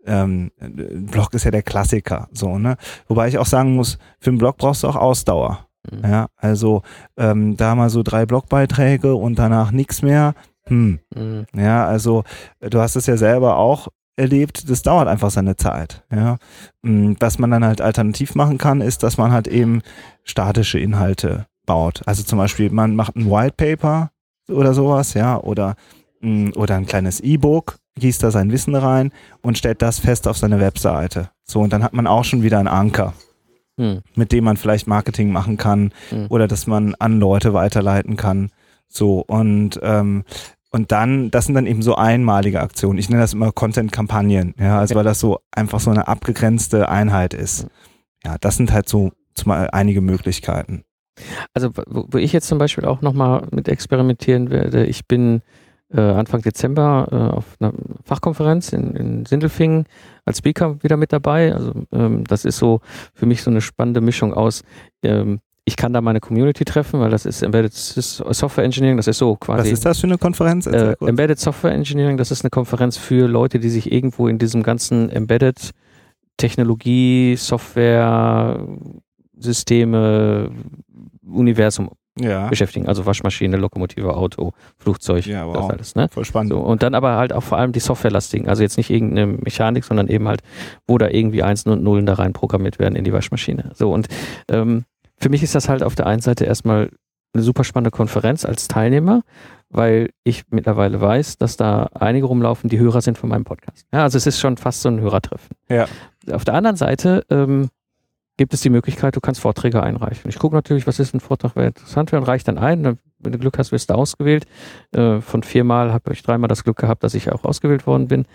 Blog ist ja der Klassiker, so, ne? Wobei ich auch sagen muss, für einen Blog brauchst du auch Ausdauer. Ja, also da mal so 3 Blogbeiträge und danach nichts mehr. Ja, also du hast es ja selber auch erlebt, das dauert einfach seine Zeit. Ja, was man dann halt alternativ machen kann, ist, dass man halt eben statische Inhalte baut. Also zum Beispiel, man macht ein White Paper oder sowas, ja, oder ein kleines E-Book, gießt da sein Wissen rein und stellt das fest auf seine Webseite. So, und dann hat man auch schon wieder einen Anker, mit dem man vielleicht Marketing machen kann oder dass man an Leute weiterleiten kann. So, und dann, das sind dann eben so einmalige Aktionen. Ich nenne das immer Content-Kampagnen, ja, also weil das so einfach so eine abgegrenzte Einheit ist. Ja, das sind halt so einige Möglichkeiten. Also, wo ich jetzt zum Beispiel auch nochmal mit experimentieren werde, ich bin Anfang Dezember auf einer Fachkonferenz in Sindelfingen als Speaker wieder mit dabei. Also das ist so für mich so eine spannende Mischung aus, ich kann da meine Community treffen, weil das ist Embedded Software Engineering, das ist so quasi. Was ist das für eine Konferenz? Embedded Software Engineering, das ist eine Konferenz für Leute, die sich irgendwo in diesem ganzen Embedded Technologie, Software, Systeme, Universum beschäftigen. Also Waschmaschine, Lokomotive, Auto, Flugzeug, das alles. Ne? Voll spannend. So, und dann aber halt auch vor allem die Softwarelastigen, also jetzt nicht irgendeine Mechanik, sondern eben halt, wo da irgendwie Einsen und Nullen da rein programmiert werden in die Waschmaschine. So, und für mich ist das halt auf der einen Seite erstmal eine super spannende Konferenz als Teilnehmer, weil ich mittlerweile weiß, dass da einige rumlaufen, die Hörer sind von meinem Podcast. Ja, also es ist schon fast so ein Hörertreffen. Ja. Auf der anderen Seite gibt es die Möglichkeit, du kannst Vorträge einreichen. Ich gucke natürlich, was ist ein Vortrag, wer interessant wäre, und reiche dann ein. Wenn du Glück hast, wirst du ausgewählt. Von 4 Mal habe ich 3 Mal das Glück gehabt, dass ich auch ausgewählt worden bin.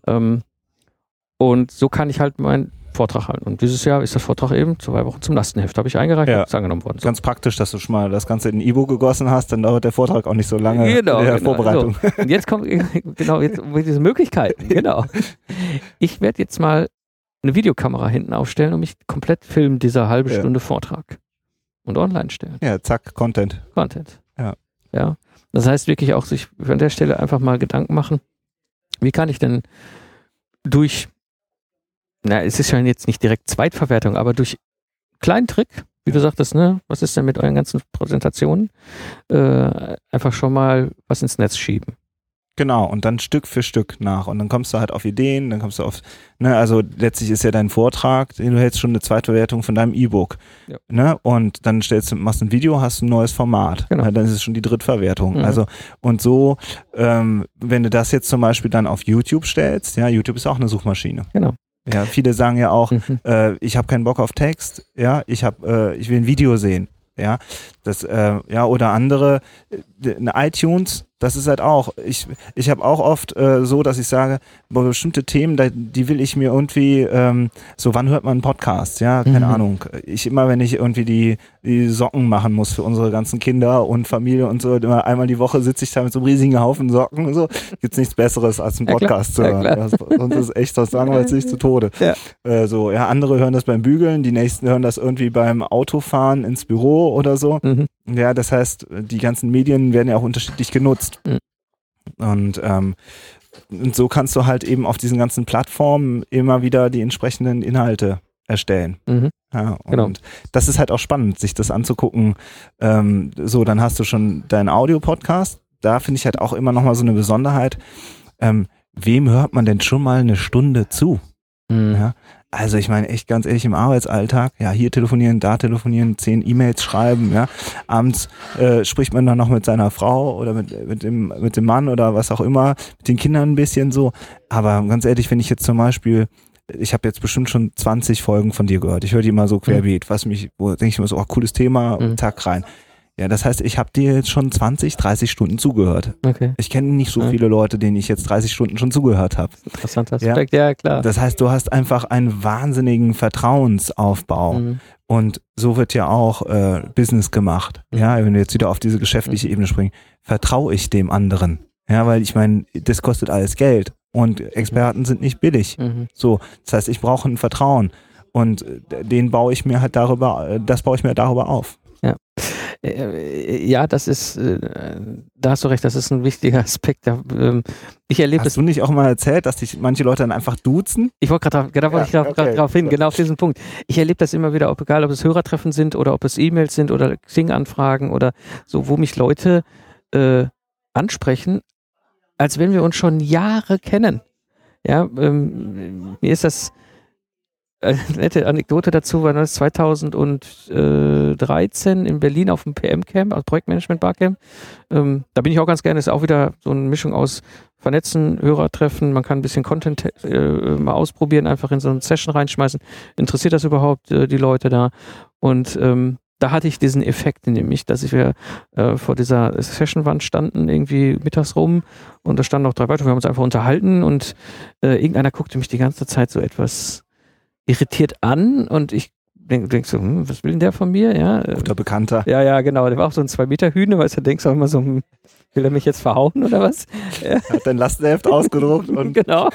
Und so kann ich halt meinen Vortrag halten. Und dieses Jahr ist der Vortrag eben 2 Wochen zum Lastenheft. Habe ich eingereicht, ist angenommen worden. So. Ganz praktisch, dass du schon mal das Ganze in ein E-Book gegossen hast, dann dauert der Vortrag auch nicht so lange in der Vorbereitung. So. Und jetzt kommt jetzt diese Möglichkeiten. Genau. Ich werde jetzt mal eine Videokamera hinten aufstellen und mich komplett filmen, dieser halbe Stunde Vortrag. Und online stellen. Ja, zack, Content. Ja. Das heißt wirklich auch sich an der Stelle einfach mal Gedanken machen, wie kann ich denn es ist ja jetzt nicht direkt Zweitverwertung, aber durch kleinen Trick, wie du sagtest, ne, was ist denn mit euren ganzen Präsentationen, einfach schon mal was ins Netz schieben. Genau, und dann Stück für Stück nach. Und dann kommst du halt auf Ideen, dann kommst du auf, ne, also letztlich ist ja dein Vortrag, den du hältst, schon eine Zweitverwertung von deinem E-Book. Ja. Ne? Und dann machst du ein Video, hast ein neues Format. Genau. Dann ist es schon die Drittverwertung. Mhm. Also, und so, wenn du das jetzt zum Beispiel dann auf YouTube stellst, ja, YouTube ist auch eine Suchmaschine. Genau. Ja, viele sagen ja auch, ich habe keinen Bock auf Text, ja, ich will ein Video sehen. Ja, oder andere, eine iTunes, das ist halt auch, ich habe auch oft so, dass ich sage, bestimmte Themen, die will ich mir irgendwie, so wann hört man einen Podcast, ja, keine Ahnung. Wenn ich irgendwie die Socken machen muss für unsere ganzen Kinder und Familie und so, immer einmal die Woche sitze ich da mit so einem riesigen Haufen Socken und so, gibt's nichts Besseres als einen Podcast zu hören. Sonst ist echt, das langweilt sich zu Tode. Ja. Andere hören das beim Bügeln, die nächsten hören das irgendwie beim Autofahren ins Büro oder so. Mhm. Ja, das heißt, die ganzen Medien werden ja auch unterschiedlich genutzt. Mhm. Und so kannst du halt eben auf diesen ganzen Plattformen immer wieder die entsprechenden Inhalte erstellen. Mhm. Ja, und das ist halt auch spannend, sich das anzugucken. Dann hast du schon deinen Audio-Podcast. Da finde ich halt auch immer nochmal so eine Besonderheit. Wem hört man denn schon mal eine Stunde zu? Mhm. Ja? Also ich meine echt ganz ehrlich im Arbeitsalltag, ja, hier telefonieren, da telefonieren, 10 E-Mails schreiben, ja, abends spricht man dann noch mit seiner Frau oder mit dem Mann oder was auch immer, mit den Kindern ein bisschen so, aber ganz ehrlich, wenn ich jetzt zum Beispiel, ich habe jetzt bestimmt schon 20 Folgen von dir gehört, ich höre die immer so querbeet, wo denke ich immer so, cooles Thema, Tag rein. Ja, das heißt, ich habe dir jetzt schon 20, 30 Stunden zugehört. Okay. Ich kenne nicht so viele Leute, denen ich jetzt 30 Stunden schon zugehört habe. Interessanter Aspekt, ja klar. Das heißt, du hast einfach einen wahnsinnigen Vertrauensaufbau. Mhm. Und so wird ja auch Business gemacht. Mhm. Ja, wenn wir jetzt wieder auf diese geschäftliche Ebene springen, vertraue ich dem anderen. Ja, weil ich meine, das kostet alles Geld und Experten sind nicht billig. Mhm. So, das heißt, ich brauche ein Vertrauen und das baue ich mir darüber auf. Ja. Ja, das ist, da hast du recht, das ist ein wichtiger Aspekt. Ich erlebe das. Hast du nicht auch mal erzählt, dass dich manche Leute dann einfach duzen? Ich wollte gerade drauf hin, genau auf diesen Punkt. Ich erlebe das immer wieder, egal ob es Hörertreffen sind oder ob es E-Mails sind oder Xing-Anfragen oder so, wo mich Leute ansprechen, als wenn wir uns schon Jahre kennen. Ja, mir ist das eine nette Anekdote dazu, war das 2013 in Berlin auf dem PM-Camp, also Projektmanagement-Barcamp. Da bin ich auch ganz gerne, ist auch wieder so eine Mischung aus Vernetzen, Hörertreffen, man kann ein bisschen Content mal ausprobieren, einfach in so eine Session reinschmeißen. Interessiert das überhaupt die Leute da? Und da hatte ich diesen Effekt, nämlich, dass wir vor dieser Sessionwand standen, irgendwie mittags rum und da standen noch 3 weitere, wir haben uns einfach unterhalten und irgendeiner guckte mich die ganze Zeit so etwas irritiert an und ich denk so, was will denn der von mir? Ja, Guter Bekannter. Ja, genau, der war auch so ein 2-Meter-Hühne, weißt du, denkst du auch immer so, will er mich jetzt verhauen oder was? Ja. Hat dein Lastenheft ausgedruckt und genau.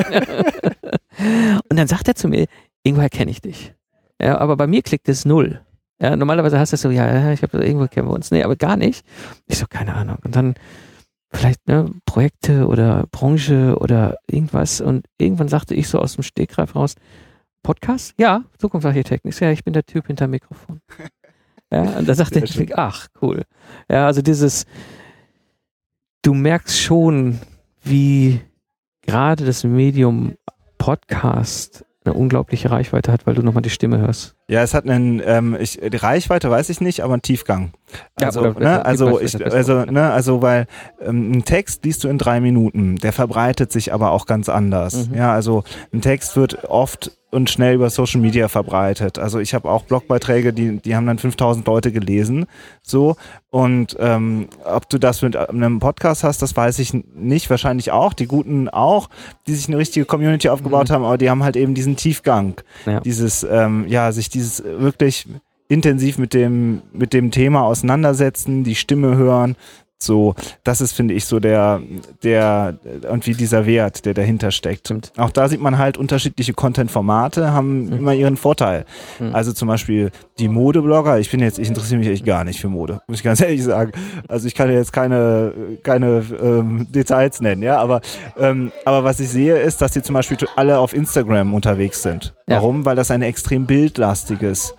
Und dann sagt er zu mir, irgendwoher kenne ich dich. Ja, aber bei mir klickt es 0. Ja, normalerweise hast du so, ja, ich habe irgendwo kennen wir uns. Nee, aber gar nicht. Ich so, keine Ahnung. Und dann vielleicht Projekte oder Branche oder irgendwas. Und irgendwann sagte ich so aus dem Stegreif raus, Podcast? Ja, Zukunftsarchitekt. Ich so, ja, ich bin der Typ hinter dem Mikrofon. Ja, und da sagte ich, ach, cool. Ja, also du merkst schon, wie gerade das Medium Podcast eine unglaubliche Reichweite hat, weil du nochmal die Stimme hörst. Ja, es hat die Reichweite weiß ich nicht, aber einen Tiefgang. Also, weil ein Text liest du in 3 Minuten, der verbreitet sich aber auch ganz anders. Mhm. Ja, also ein Text wird oft und schnell über Social Media verbreitet. Also ich habe auch Blogbeiträge, die haben dann 5000 Leute gelesen, so. Und ob du das mit einem Podcast hast, das weiß ich nicht. Wahrscheinlich auch, die Guten auch, die sich eine richtige Community aufgebaut haben, aber die haben halt eben diesen Tiefgang, dieses, sich dieses wirklich intensiv mit dem Thema auseinandersetzen, die Stimme hören. So, das ist, finde ich, so der irgendwie dieser Wert, der dahinter steckt. Stimmt. Auch da sieht man halt, unterschiedliche Content-Formate haben immer ihren Vorteil. Also zum Beispiel die Modeblogger, ich interessiere mich echt gar nicht für Mode, muss ich ganz ehrlich sagen. Also ich kann jetzt keine Details nennen, ja, aber was ich sehe, ist, dass die zum Beispiel alle auf Instagram unterwegs sind. Ja. Warum? Weil das ein extrem bildlastiges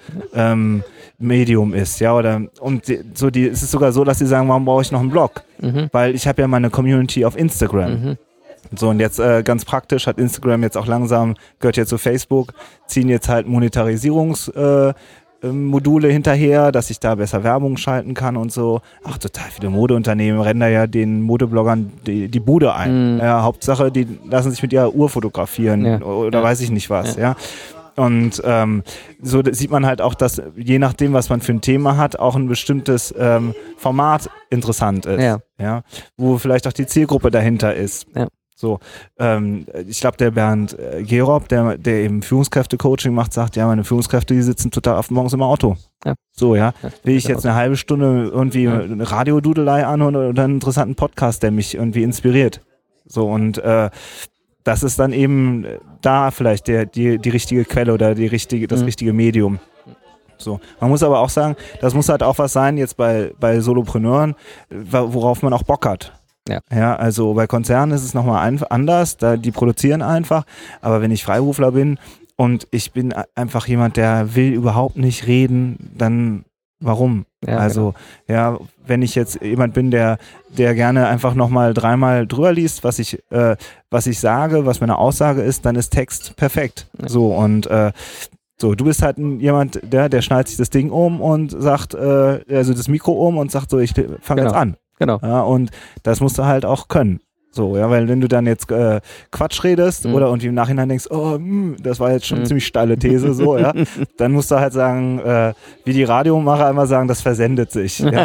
Medium ist, ja, es ist sogar so, dass sie sagen, warum brauche ich noch einen Blog? Weil ich habe ja meine Community auf Instagram. So, und jetzt ganz praktisch hat Instagram jetzt auch langsam, gehört jetzt zu Facebook, ziehen jetzt halt Monetarisierungsmodule hinterher, dass ich da besser Werbung schalten kann und so. Ach, total viele Modeunternehmen rennen da ja den Modebloggern die Bude ein. Ja, Hauptsache, die lassen sich mit ihrer Uhr fotografieren oder weiß ich nicht was, ja. Und so sieht man halt auch, dass je nachdem, was man für ein Thema hat, auch ein bestimmtes Format interessant ist. Ja, wo vielleicht auch die Zielgruppe dahinter ist. Ja. So, ich glaube, der Bernd Gerob, der eben Führungskräfte-Coaching macht, sagt, ja, meine Führungskräfte, die sitzen total oft morgens im Auto. Ja. So, ja. Will ich jetzt eine halbe Stunde irgendwie eine Radiodudelei anhören oder einen interessanten Podcast, der mich irgendwie inspiriert. So, und das ist dann eben da vielleicht die richtige Quelle oder das richtige Medium. So. Man muss aber auch sagen, das muss halt auch was sein jetzt bei Solopreneuren, worauf man auch Bock hat. Ja, also bei Konzernen ist es nochmal anders, die produzieren einfach, aber wenn ich Freiberufler bin und ich bin einfach jemand, der will überhaupt nicht reden, dann warum? Ja, also, genau. Ja, wenn ich jetzt jemand bin, der gerne einfach nochmal 3-mal drüber liest, was ich sage, was meine Aussage ist, dann ist Text perfekt. Ja. So, und du bist halt jemand, der schnallt sich das Ding um und sagt, also das Mikro um und sagt so, ich fange jetzt an. Genau. Ja, und das musst du halt auch können. So, ja, weil wenn du dann jetzt Quatsch redest oder und im Nachhinein denkst, das war jetzt schon eine ziemlich steile These, so, ja, dann musst du halt sagen, wie die Radiomacher immer sagen, das versendet sich. Ja.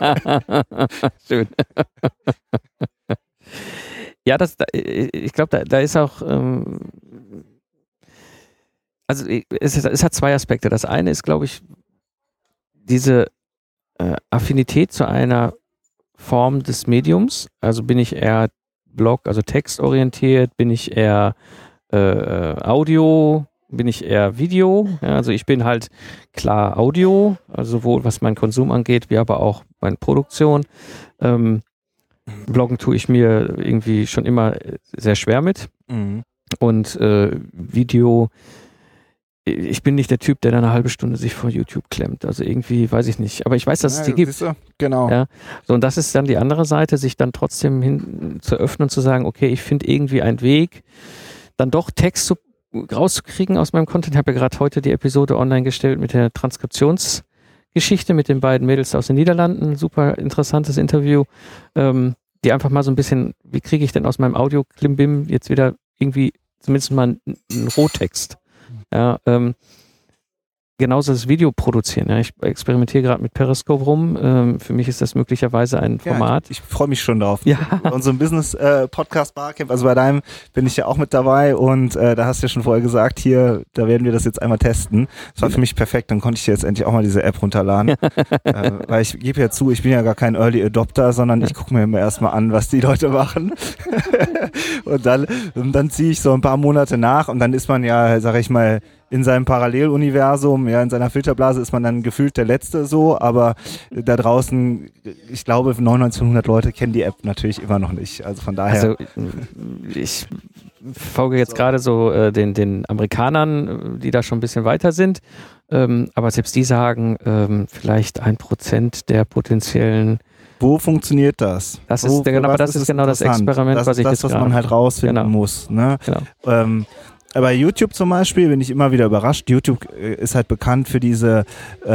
Schön. Ja, ich glaube, da ist auch, also es hat 2 Aspekte. Das eine ist, glaube ich, diese Affinität zu einer Form des Mediums. Also bin ich eher Blog, also textorientiert, bin ich eher Audio, bin ich eher Video. Ja, also ich bin halt klar Audio, also sowohl was meinen Konsum angeht, wie aber auch meine Produktion. Bloggen tue ich mir irgendwie schon immer sehr schwer mit. Mhm. Und Video, ich bin nicht der Typ, der dann eine halbe Stunde sich vor YouTube klemmt. Also irgendwie, weiß ich nicht. Aber ich weiß, dass es die gibt. Siehst du? Genau. Ja. So, und das ist dann die andere Seite, sich dann trotzdem hin zu öffnen und zu sagen, okay, ich finde irgendwie einen Weg, dann doch Text rauszukriegen aus meinem Content. Ich habe ja gerade heute die Episode online gestellt mit der Transkriptionsgeschichte mit den beiden Mädels aus den Niederlanden. Super interessantes Interview, die einfach mal so ein bisschen, wie kriege ich denn aus meinem Audio-Klimbim jetzt wieder irgendwie zumindest mal einen Rohtext. Ja, genauso das Video produzieren. Ja. Ich experimentiere gerade mit Periscope rum. Für mich ist das möglicherweise ein Format. Ich freue mich schon drauf. Ja. Bei unserem Business-Podcast Barcamp, also bei deinem bin ich ja auch mit dabei und da hast du ja schon vorher gesagt, hier, da werden wir das jetzt einmal testen. Das war für mich perfekt, dann konnte ich jetzt endlich auch mal diese App runterladen. Weil ich gebe ja zu, ich bin ja gar kein Early Adopter, sondern ich gucke mir immer erstmal an, was die Leute machen. und dann ziehe ich so ein paar Monate nach und dann ist man ja, sag ich mal, in seinem Paralleluniversum, ja, in seiner Filterblase ist man dann gefühlt der Letzte so, aber da draußen, ich glaube, 9900 Leute kennen die App natürlich immer noch nicht. Also von daher. Also ich folge jetzt gerade so den Amerikanern, die da schon ein bisschen weiter sind, aber selbst die sagen, vielleicht 1% der potenziellen. Wo funktioniert das? Das ist genau das Experiment, das was ich das, jetzt was man halt rausfinden muss. Ne? Genau. Bei YouTube zum Beispiel bin ich immer wieder überrascht. YouTube ist halt bekannt für diese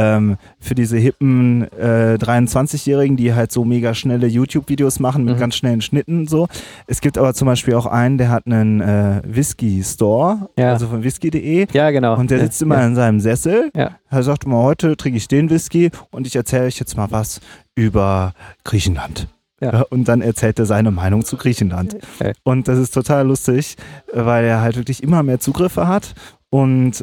hippen 23-Jährigen, die halt so mega schnelle YouTube-Videos machen mit ganz schnellen Schnitten und so. Es gibt aber zum Beispiel auch einen, der hat einen Whisky-Store, also von whisky.de. Ja, genau. Und der sitzt immer in seinem Sessel. Ja. Er sagt immer, heute trinke ich den Whisky und ich erzähle euch jetzt mal was über Griechenland. Ja. Und dann erzählt er seine Meinung zu Griechenland. Okay. Und das ist total lustig, weil er halt wirklich immer mehr Zugriffe hat. Und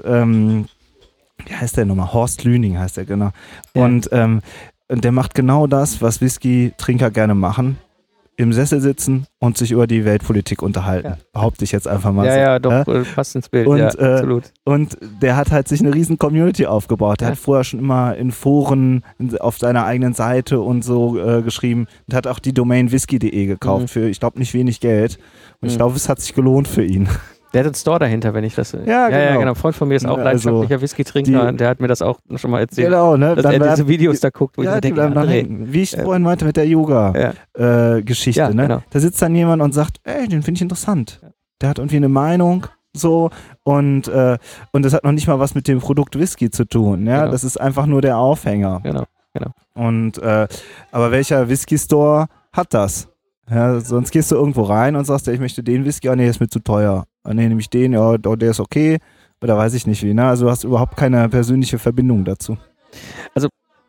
wie heißt der nochmal? Horst Lüning heißt der, genau. Ja. Und der macht genau das, was Whisky-Trinker gerne machen. Im Sessel sitzen und sich über die Weltpolitik unterhalten. Ja. Behaupte ich jetzt einfach mal so. Ja, doch, passt ins Bild. Und, ja, absolut. Und der hat halt sich eine riesen Community aufgebaut. Der hat vorher schon immer in Foren auf seiner eigenen Seite und so geschrieben und hat auch die Domain whisky.de gekauft für, ich glaube, nicht wenig Geld. Und ich glaube, es hat sich gelohnt für ihn. Der hat einen Store dahinter, wenn ich das... Ja, genau. Ein Freund von mir ist auch leidenschaftlicher Whisky-Trinker, der hat mir das auch schon mal erzählt. Genau, ne? Dass er diese Videos da guckt, wo ich mir denke, wie ich vorhin meinte mit der Yoga-Geschichte, ne? Genau. Da sitzt dann jemand und sagt, ey, den finde ich interessant. Der hat irgendwie eine Meinung, so, und das hat noch nicht mal was mit dem Produkt Whisky zu tun, ja? Genau. Das ist einfach nur der Aufhänger. Genau. Und, aber welcher Whisky-Store hat das? Ja, sonst gehst du irgendwo rein und sagst, ich möchte den Whisky, nee, ist mir zu teuer. Nee, nehme ich den, der ist okay. Oder weiß ich nicht wie. Ne? Also du hast überhaupt keine persönliche Verbindung dazu. Also,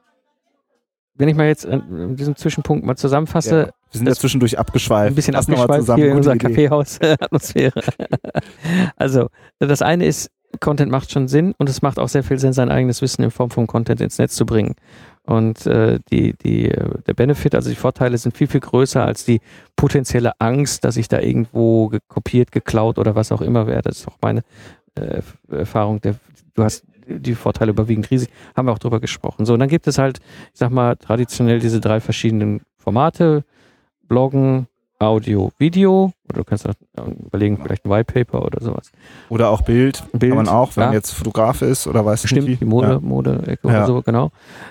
wenn ich mal jetzt an diesem Zwischenpunkt mal zusammenfasse. Ja, wir sind ja zwischendurch abgeschweift. Ein bisschen abgeschweift hier in unserer Kaffeehaus-Atmosphäre. Also, das eine ist, Content macht schon Sinn und es macht auch sehr viel Sinn, sein eigenes Wissen in Form von Content ins Netz zu bringen. Und der Benefit, also die Vorteile sind viel, viel größer als die potenzielle Angst, dass ich da irgendwo kopiert, geklaut oder was auch immer werde. Das ist auch meine Erfahrung. Du hast die Vorteile überwiegend riesig, haben wir auch drüber gesprochen. So, und dann gibt es halt, ich sag mal, traditionell diese 3 verschiedenen Formate: Bloggen, Audio, Video, oder du kannst überlegen, vielleicht ein White Paper oder sowas. Oder auch Bild kann man auch, wenn man jetzt Fotograf ist oder weiß nicht wie. Die Mode-Ecke oder so, genau.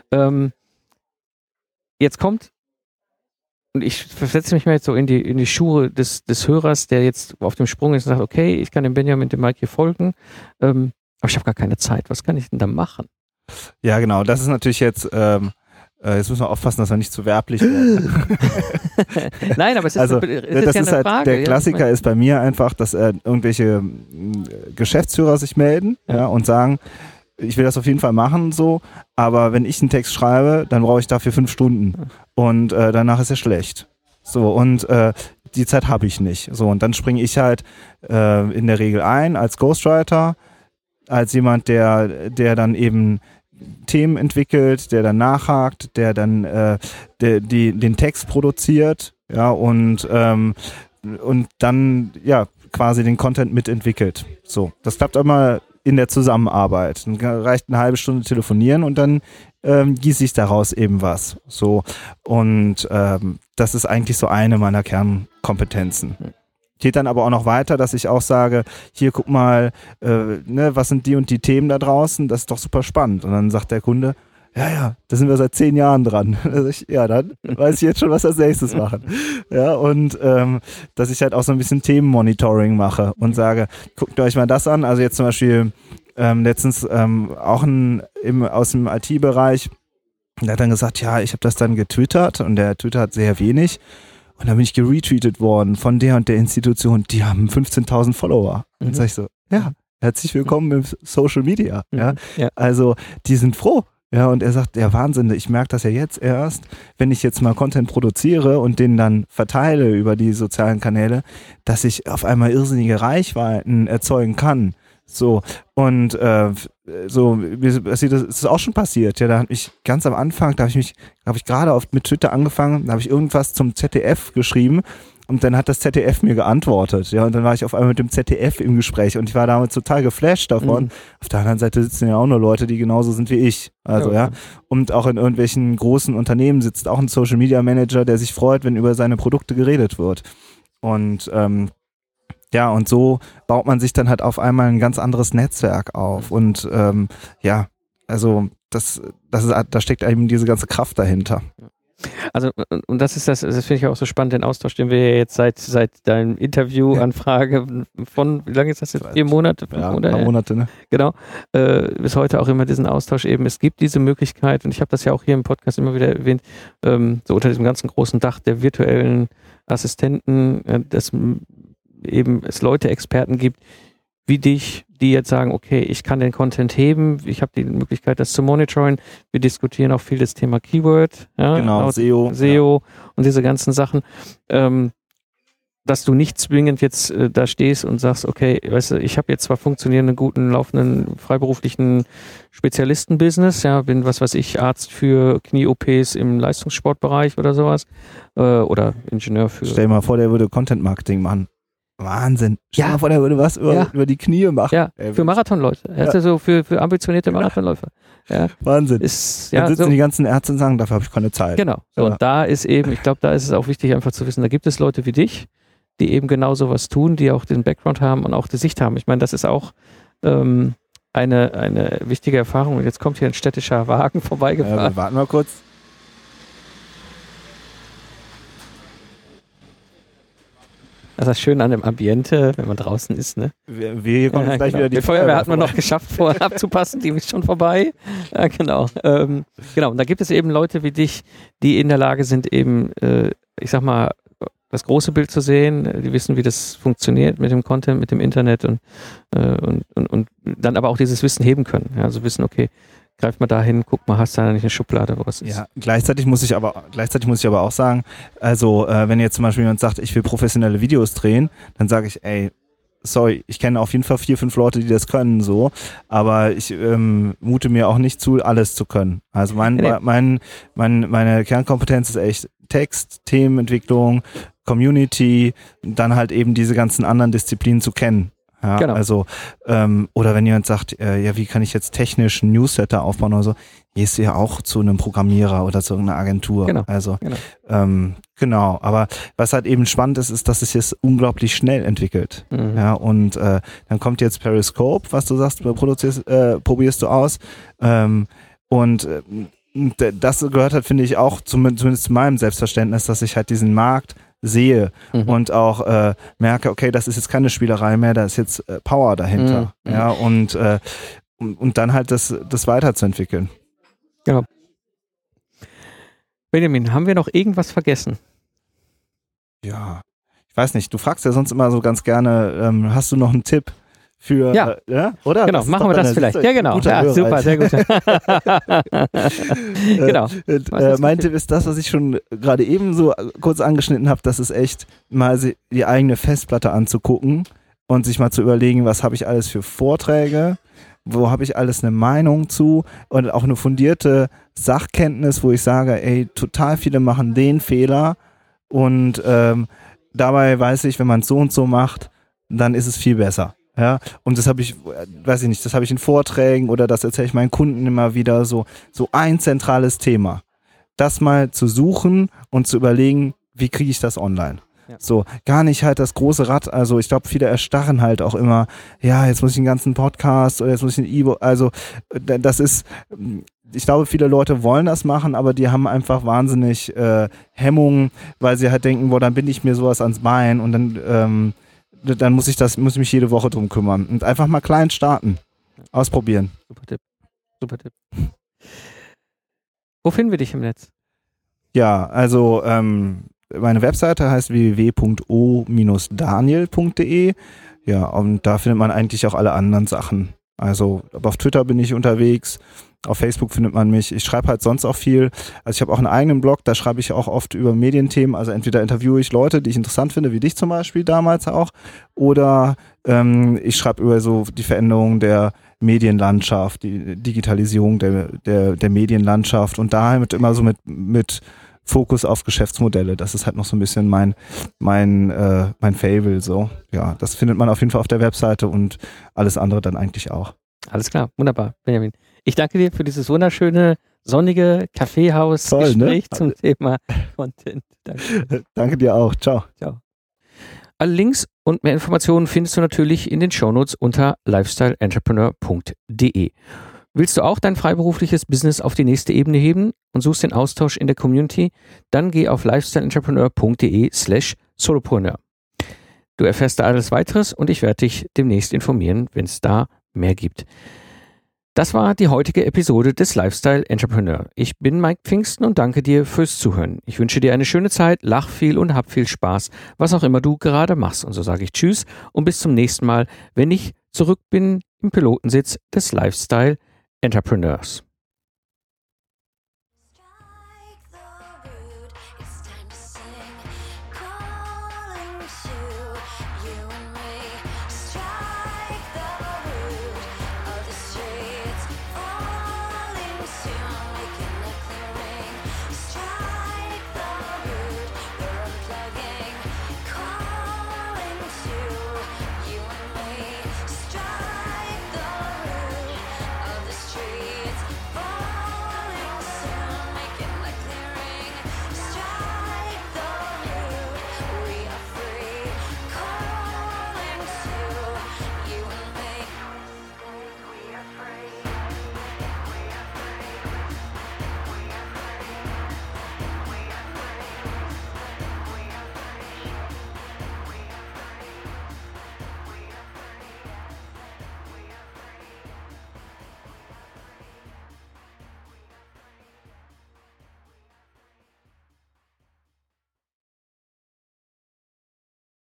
Jetzt kommt, und ich versetze mich mal jetzt so in die Schuhe des Hörers, der jetzt auf dem Sprung ist und sagt, okay, ich kann dem Benjamin, dem Mike hier folgen, aber ich habe gar keine Zeit. Was kann ich denn da machen? Ja, genau, das ist natürlich jetzt... Jetzt müssen wir aufpassen, dass wir nicht zu werblich werden. Nein, aber es ist, also, das ist ja eine halt Frage. Der Klassiker ist bei mir einfach, dass irgendwelche Geschäftsführer sich melden und sagen, ich will das auf jeden Fall machen, so, aber wenn ich einen Text schreibe, dann brauche ich dafür 5 Stunden und danach ist er schlecht. So, und die Zeit habe ich nicht. So, und dann springe ich halt in der Regel ein als Ghostwriter, als jemand, der dann eben Themen entwickelt, der dann nachhakt, der dann den Text produziert, ja, und dann ja quasi den Content mitentwickelt. So, das klappt immer in der Zusammenarbeit. Dann reicht eine halbe Stunde telefonieren und dann gieße ich daraus eben was. So. Und das ist eigentlich so eine meiner Kernkompetenzen. Geht dann aber auch noch weiter, dass ich auch sage, hier guck mal, was sind die und die Themen da draußen, das ist doch super spannend. Und dann sagt der Kunde, ja, da sind wir seit 10 Jahren dran. Ja, dann weiß ich jetzt schon, was wir als nächstes machen. Ja, und dass ich halt auch so ein bisschen Themenmonitoring mache und sage, guckt euch mal das an. Also jetzt zum Beispiel letztens auch aus dem IT-Bereich, der hat dann gesagt, ja, ich habe das dann getwittert und der twittert sehr wenig. Und dann bin ich geretweetet worden von der und der Institution, die haben 15.000 Follower. Und dann sage ich so, ja, herzlich willkommen im Social Media. Ja? Ja. Also die sind froh. Ja, und er sagt, ja Wahnsinn, ich merke das ja jetzt erst, wenn ich jetzt mal Content produziere und den dann verteile über die sozialen Kanäle, dass ich auf einmal irrsinnige Reichweiten erzeugen kann. So, und das ist auch schon passiert. Ja, da hat mich ganz am Anfang, habe ich gerade mit Twitter angefangen, da habe ich irgendwas zum ZDF geschrieben und dann hat das ZDF mir geantwortet. Ja, und dann war ich auf einmal mit dem ZDF im Gespräch und ich war damals total geflasht davon. Auf der anderen Seite sitzen ja auch nur Leute, die genauso sind wie ich. Also ja. Und auch in irgendwelchen großen Unternehmen sitzt auch ein Social Media Manager, der sich freut, wenn über seine Produkte geredet wird. Und ja, und so baut man sich dann halt auf einmal ein ganz anderes Netzwerk auf. Und also da steckt eben diese ganze Kraft dahinter. Also, und das finde ich auch so spannend, den Austausch, den wir jetzt seit deinem Interviewanfrage von, wie lange ist das jetzt? 4 Monate? 5 Monate? Ein paar Monate, ne? Genau. Bis heute auch immer diesen Austausch eben. Es gibt diese Möglichkeit, und ich habe das ja auch hier im Podcast immer wieder erwähnt, so unter diesem ganzen großen Dach der virtuellen Assistenten, dass eben es Leute, Experten gibt, wie dich, die jetzt sagen, okay, ich kann den Content heben, ich habe die Möglichkeit, das zu monitoren. Wir diskutieren auch viel das Thema Keyword, ja, genau, SEO und diese ganzen Sachen, dass du nicht zwingend jetzt da stehst und sagst, okay, weißt du, ich habe jetzt zwar funktionierenden, guten, laufenden, freiberuflichen Spezialisten-Business, ja, bin, was weiß ich, Arzt für Knie-OPs im Leistungssportbereich oder sowas, oder Ingenieur für... Stell dir mal vor, der würde Content-Marketing machen. Wahnsinn. Stell dir mal vor, der würde was über die Knie machen. Ja, für Marathonleute. Also für ambitionierte Marathonläufer. Ja. Wahnsinn. Dann sitzen die ganzen Ärzte und sagen, dafür habe ich keine Zeit. Genau. So, und da ist eben, ich glaube, da ist es auch wichtig, einfach zu wissen, da gibt es Leute wie dich, die eben genau sowas tun, die auch den Background haben und auch die Sicht haben. Ich meine, das ist auch eine wichtige Erfahrung. Und jetzt kommt hier ein städtischer Wagen vorbeigefahren. Ja, warten wir kurz. Das ist das Schöne an dem Ambiente, wenn man draußen ist, ne? Wir kommen jetzt gleich wieder die Feuerwehr hat man noch geschafft, vorher abzupassen, die ist schon vorbei. Ja, genau. Genau, und da gibt es eben Leute wie dich, die in der Lage sind, eben, ich sag mal, das große Bild zu sehen, die wissen, wie das funktioniert mit dem Content, mit dem Internet und dann aber auch dieses Wissen heben können. Ja, also wissen, okay, greif mal dahin, guck mal, hast du da nicht eine Schublade, wo was ist. Ja, gleichzeitig muss ich aber auch sagen, also wenn jetzt zum Beispiel jemand sagt, ich will professionelle Videos drehen, dann sage ich, ey, sorry, ich kenne auf jeden Fall 4, 5 Leute, die das können, so, aber ich mute mir auch nicht zu, alles zu können. Also meine Kernkompetenz ist echt Text, Themenentwicklung, Community, dann halt eben diese ganzen anderen Disziplinen zu kennen. Ja, genau. Also, oder wenn jemand sagt, ja, wie kann ich jetzt technisch einen Newsletter aufbauen oder so, gehst du ja auch zu einem Programmierer oder zu irgendeiner Agentur. Genau. Also, genau. Aber was halt eben spannend ist, dass sich das unglaublich schnell entwickelt. Mhm. Ja, und dann kommt jetzt Periscope, was du sagst, probierst du aus. Und das gehört halt, finde ich, auch zumindest zu meinem Selbstverständnis, dass ich halt diesen Markt sehe und auch merke, okay, das ist jetzt keine Spielerei mehr, da ist jetzt Power dahinter. Ja, und dann halt das weiterzuentwickeln. Genau. Benjamin, haben wir noch irgendwas vergessen? Ja, ich weiß nicht, du fragst ja sonst immer so ganz gerne, hast du noch einen Tipp für, oder? Genau, machen wir das vielleicht. Ja, genau. Ja, super, sehr gut. Genau. Mein Tipp ist das, was ich schon gerade eben so kurz angeschnitten habe, das ist echt mal die eigene Festplatte anzugucken und sich mal zu überlegen, was habe ich alles für Vorträge, wo habe ich alles eine Meinung zu und auch eine fundierte Sachkenntnis, wo ich sage, ey, total viele machen den Fehler und dabei weiß ich, wenn man es so und so macht, dann ist es viel besser. Ja, und das habe ich, weiß ich nicht, das habe ich in Vorträgen oder das erzähle ich meinen Kunden immer wieder, so ein zentrales Thema. Das mal zu suchen und zu überlegen, wie kriege ich das online? Ja. So, gar nicht halt das große Rad, also ich glaube, viele erstarren halt auch immer, ja, jetzt muss ich den ganzen Podcast oder jetzt muss ich ein E-Book, also das ist, ich glaube, viele Leute wollen das machen, aber die haben einfach wahnsinnig Hemmungen, weil sie halt denken, boah, dann binde ich mir sowas ans Bein und dann muss ich mich jede Woche drum kümmern und einfach mal klein starten, ausprobieren. Super Tipp. Wo finden wir dich im Netz? Ja, also meine Webseite heißt www.o-daniel.de. Ja, und da findet man eigentlich auch alle anderen Sachen. Also auf Twitter bin ich unterwegs, auf Facebook findet man mich. Ich schreibe halt sonst auch viel. Also ich habe auch einen eigenen Blog, da schreibe ich auch oft über Medienthemen. Also entweder interviewe ich Leute, die ich interessant finde, wie dich zum Beispiel damals auch, oder ich schreibe über so die Veränderung der Medienlandschaft, die Digitalisierung der Medienlandschaft und da halt immer so mit Fokus auf Geschäftsmodelle. Das ist halt noch so ein bisschen mein Fable, so. Ja, das findet man auf jeden Fall auf der Webseite und alles andere dann eigentlich auch. Alles klar, wunderbar, Benjamin. Ich danke dir für dieses wunderschöne, sonnige Kaffeehaus-Gespräch zum Thema Content. Danke. Danke dir auch. Ciao. Ciao. Alle Links und mehr Informationen findest du natürlich in den Shownotes unter lifestyleentrepreneur.de. Willst du auch dein freiberufliches Business auf die nächste Ebene heben und suchst den Austausch in der Community? Dann geh auf lifestyleentrepreneur.de/solopreneur. Du erfährst da alles weiteres und ich werde dich demnächst informieren, wenn es da mehr gibt. Das war die heutige Episode des Lifestyle Entrepreneur. Ich bin Mike Pfingsten und danke dir fürs Zuhören. Ich wünsche dir eine schöne Zeit, lach viel und hab viel Spaß, was auch immer du gerade machst. Und so sage ich Tschüss und bis zum nächsten Mal, wenn ich zurück bin im Pilotensitz des Lifestyle Entrepreneurs.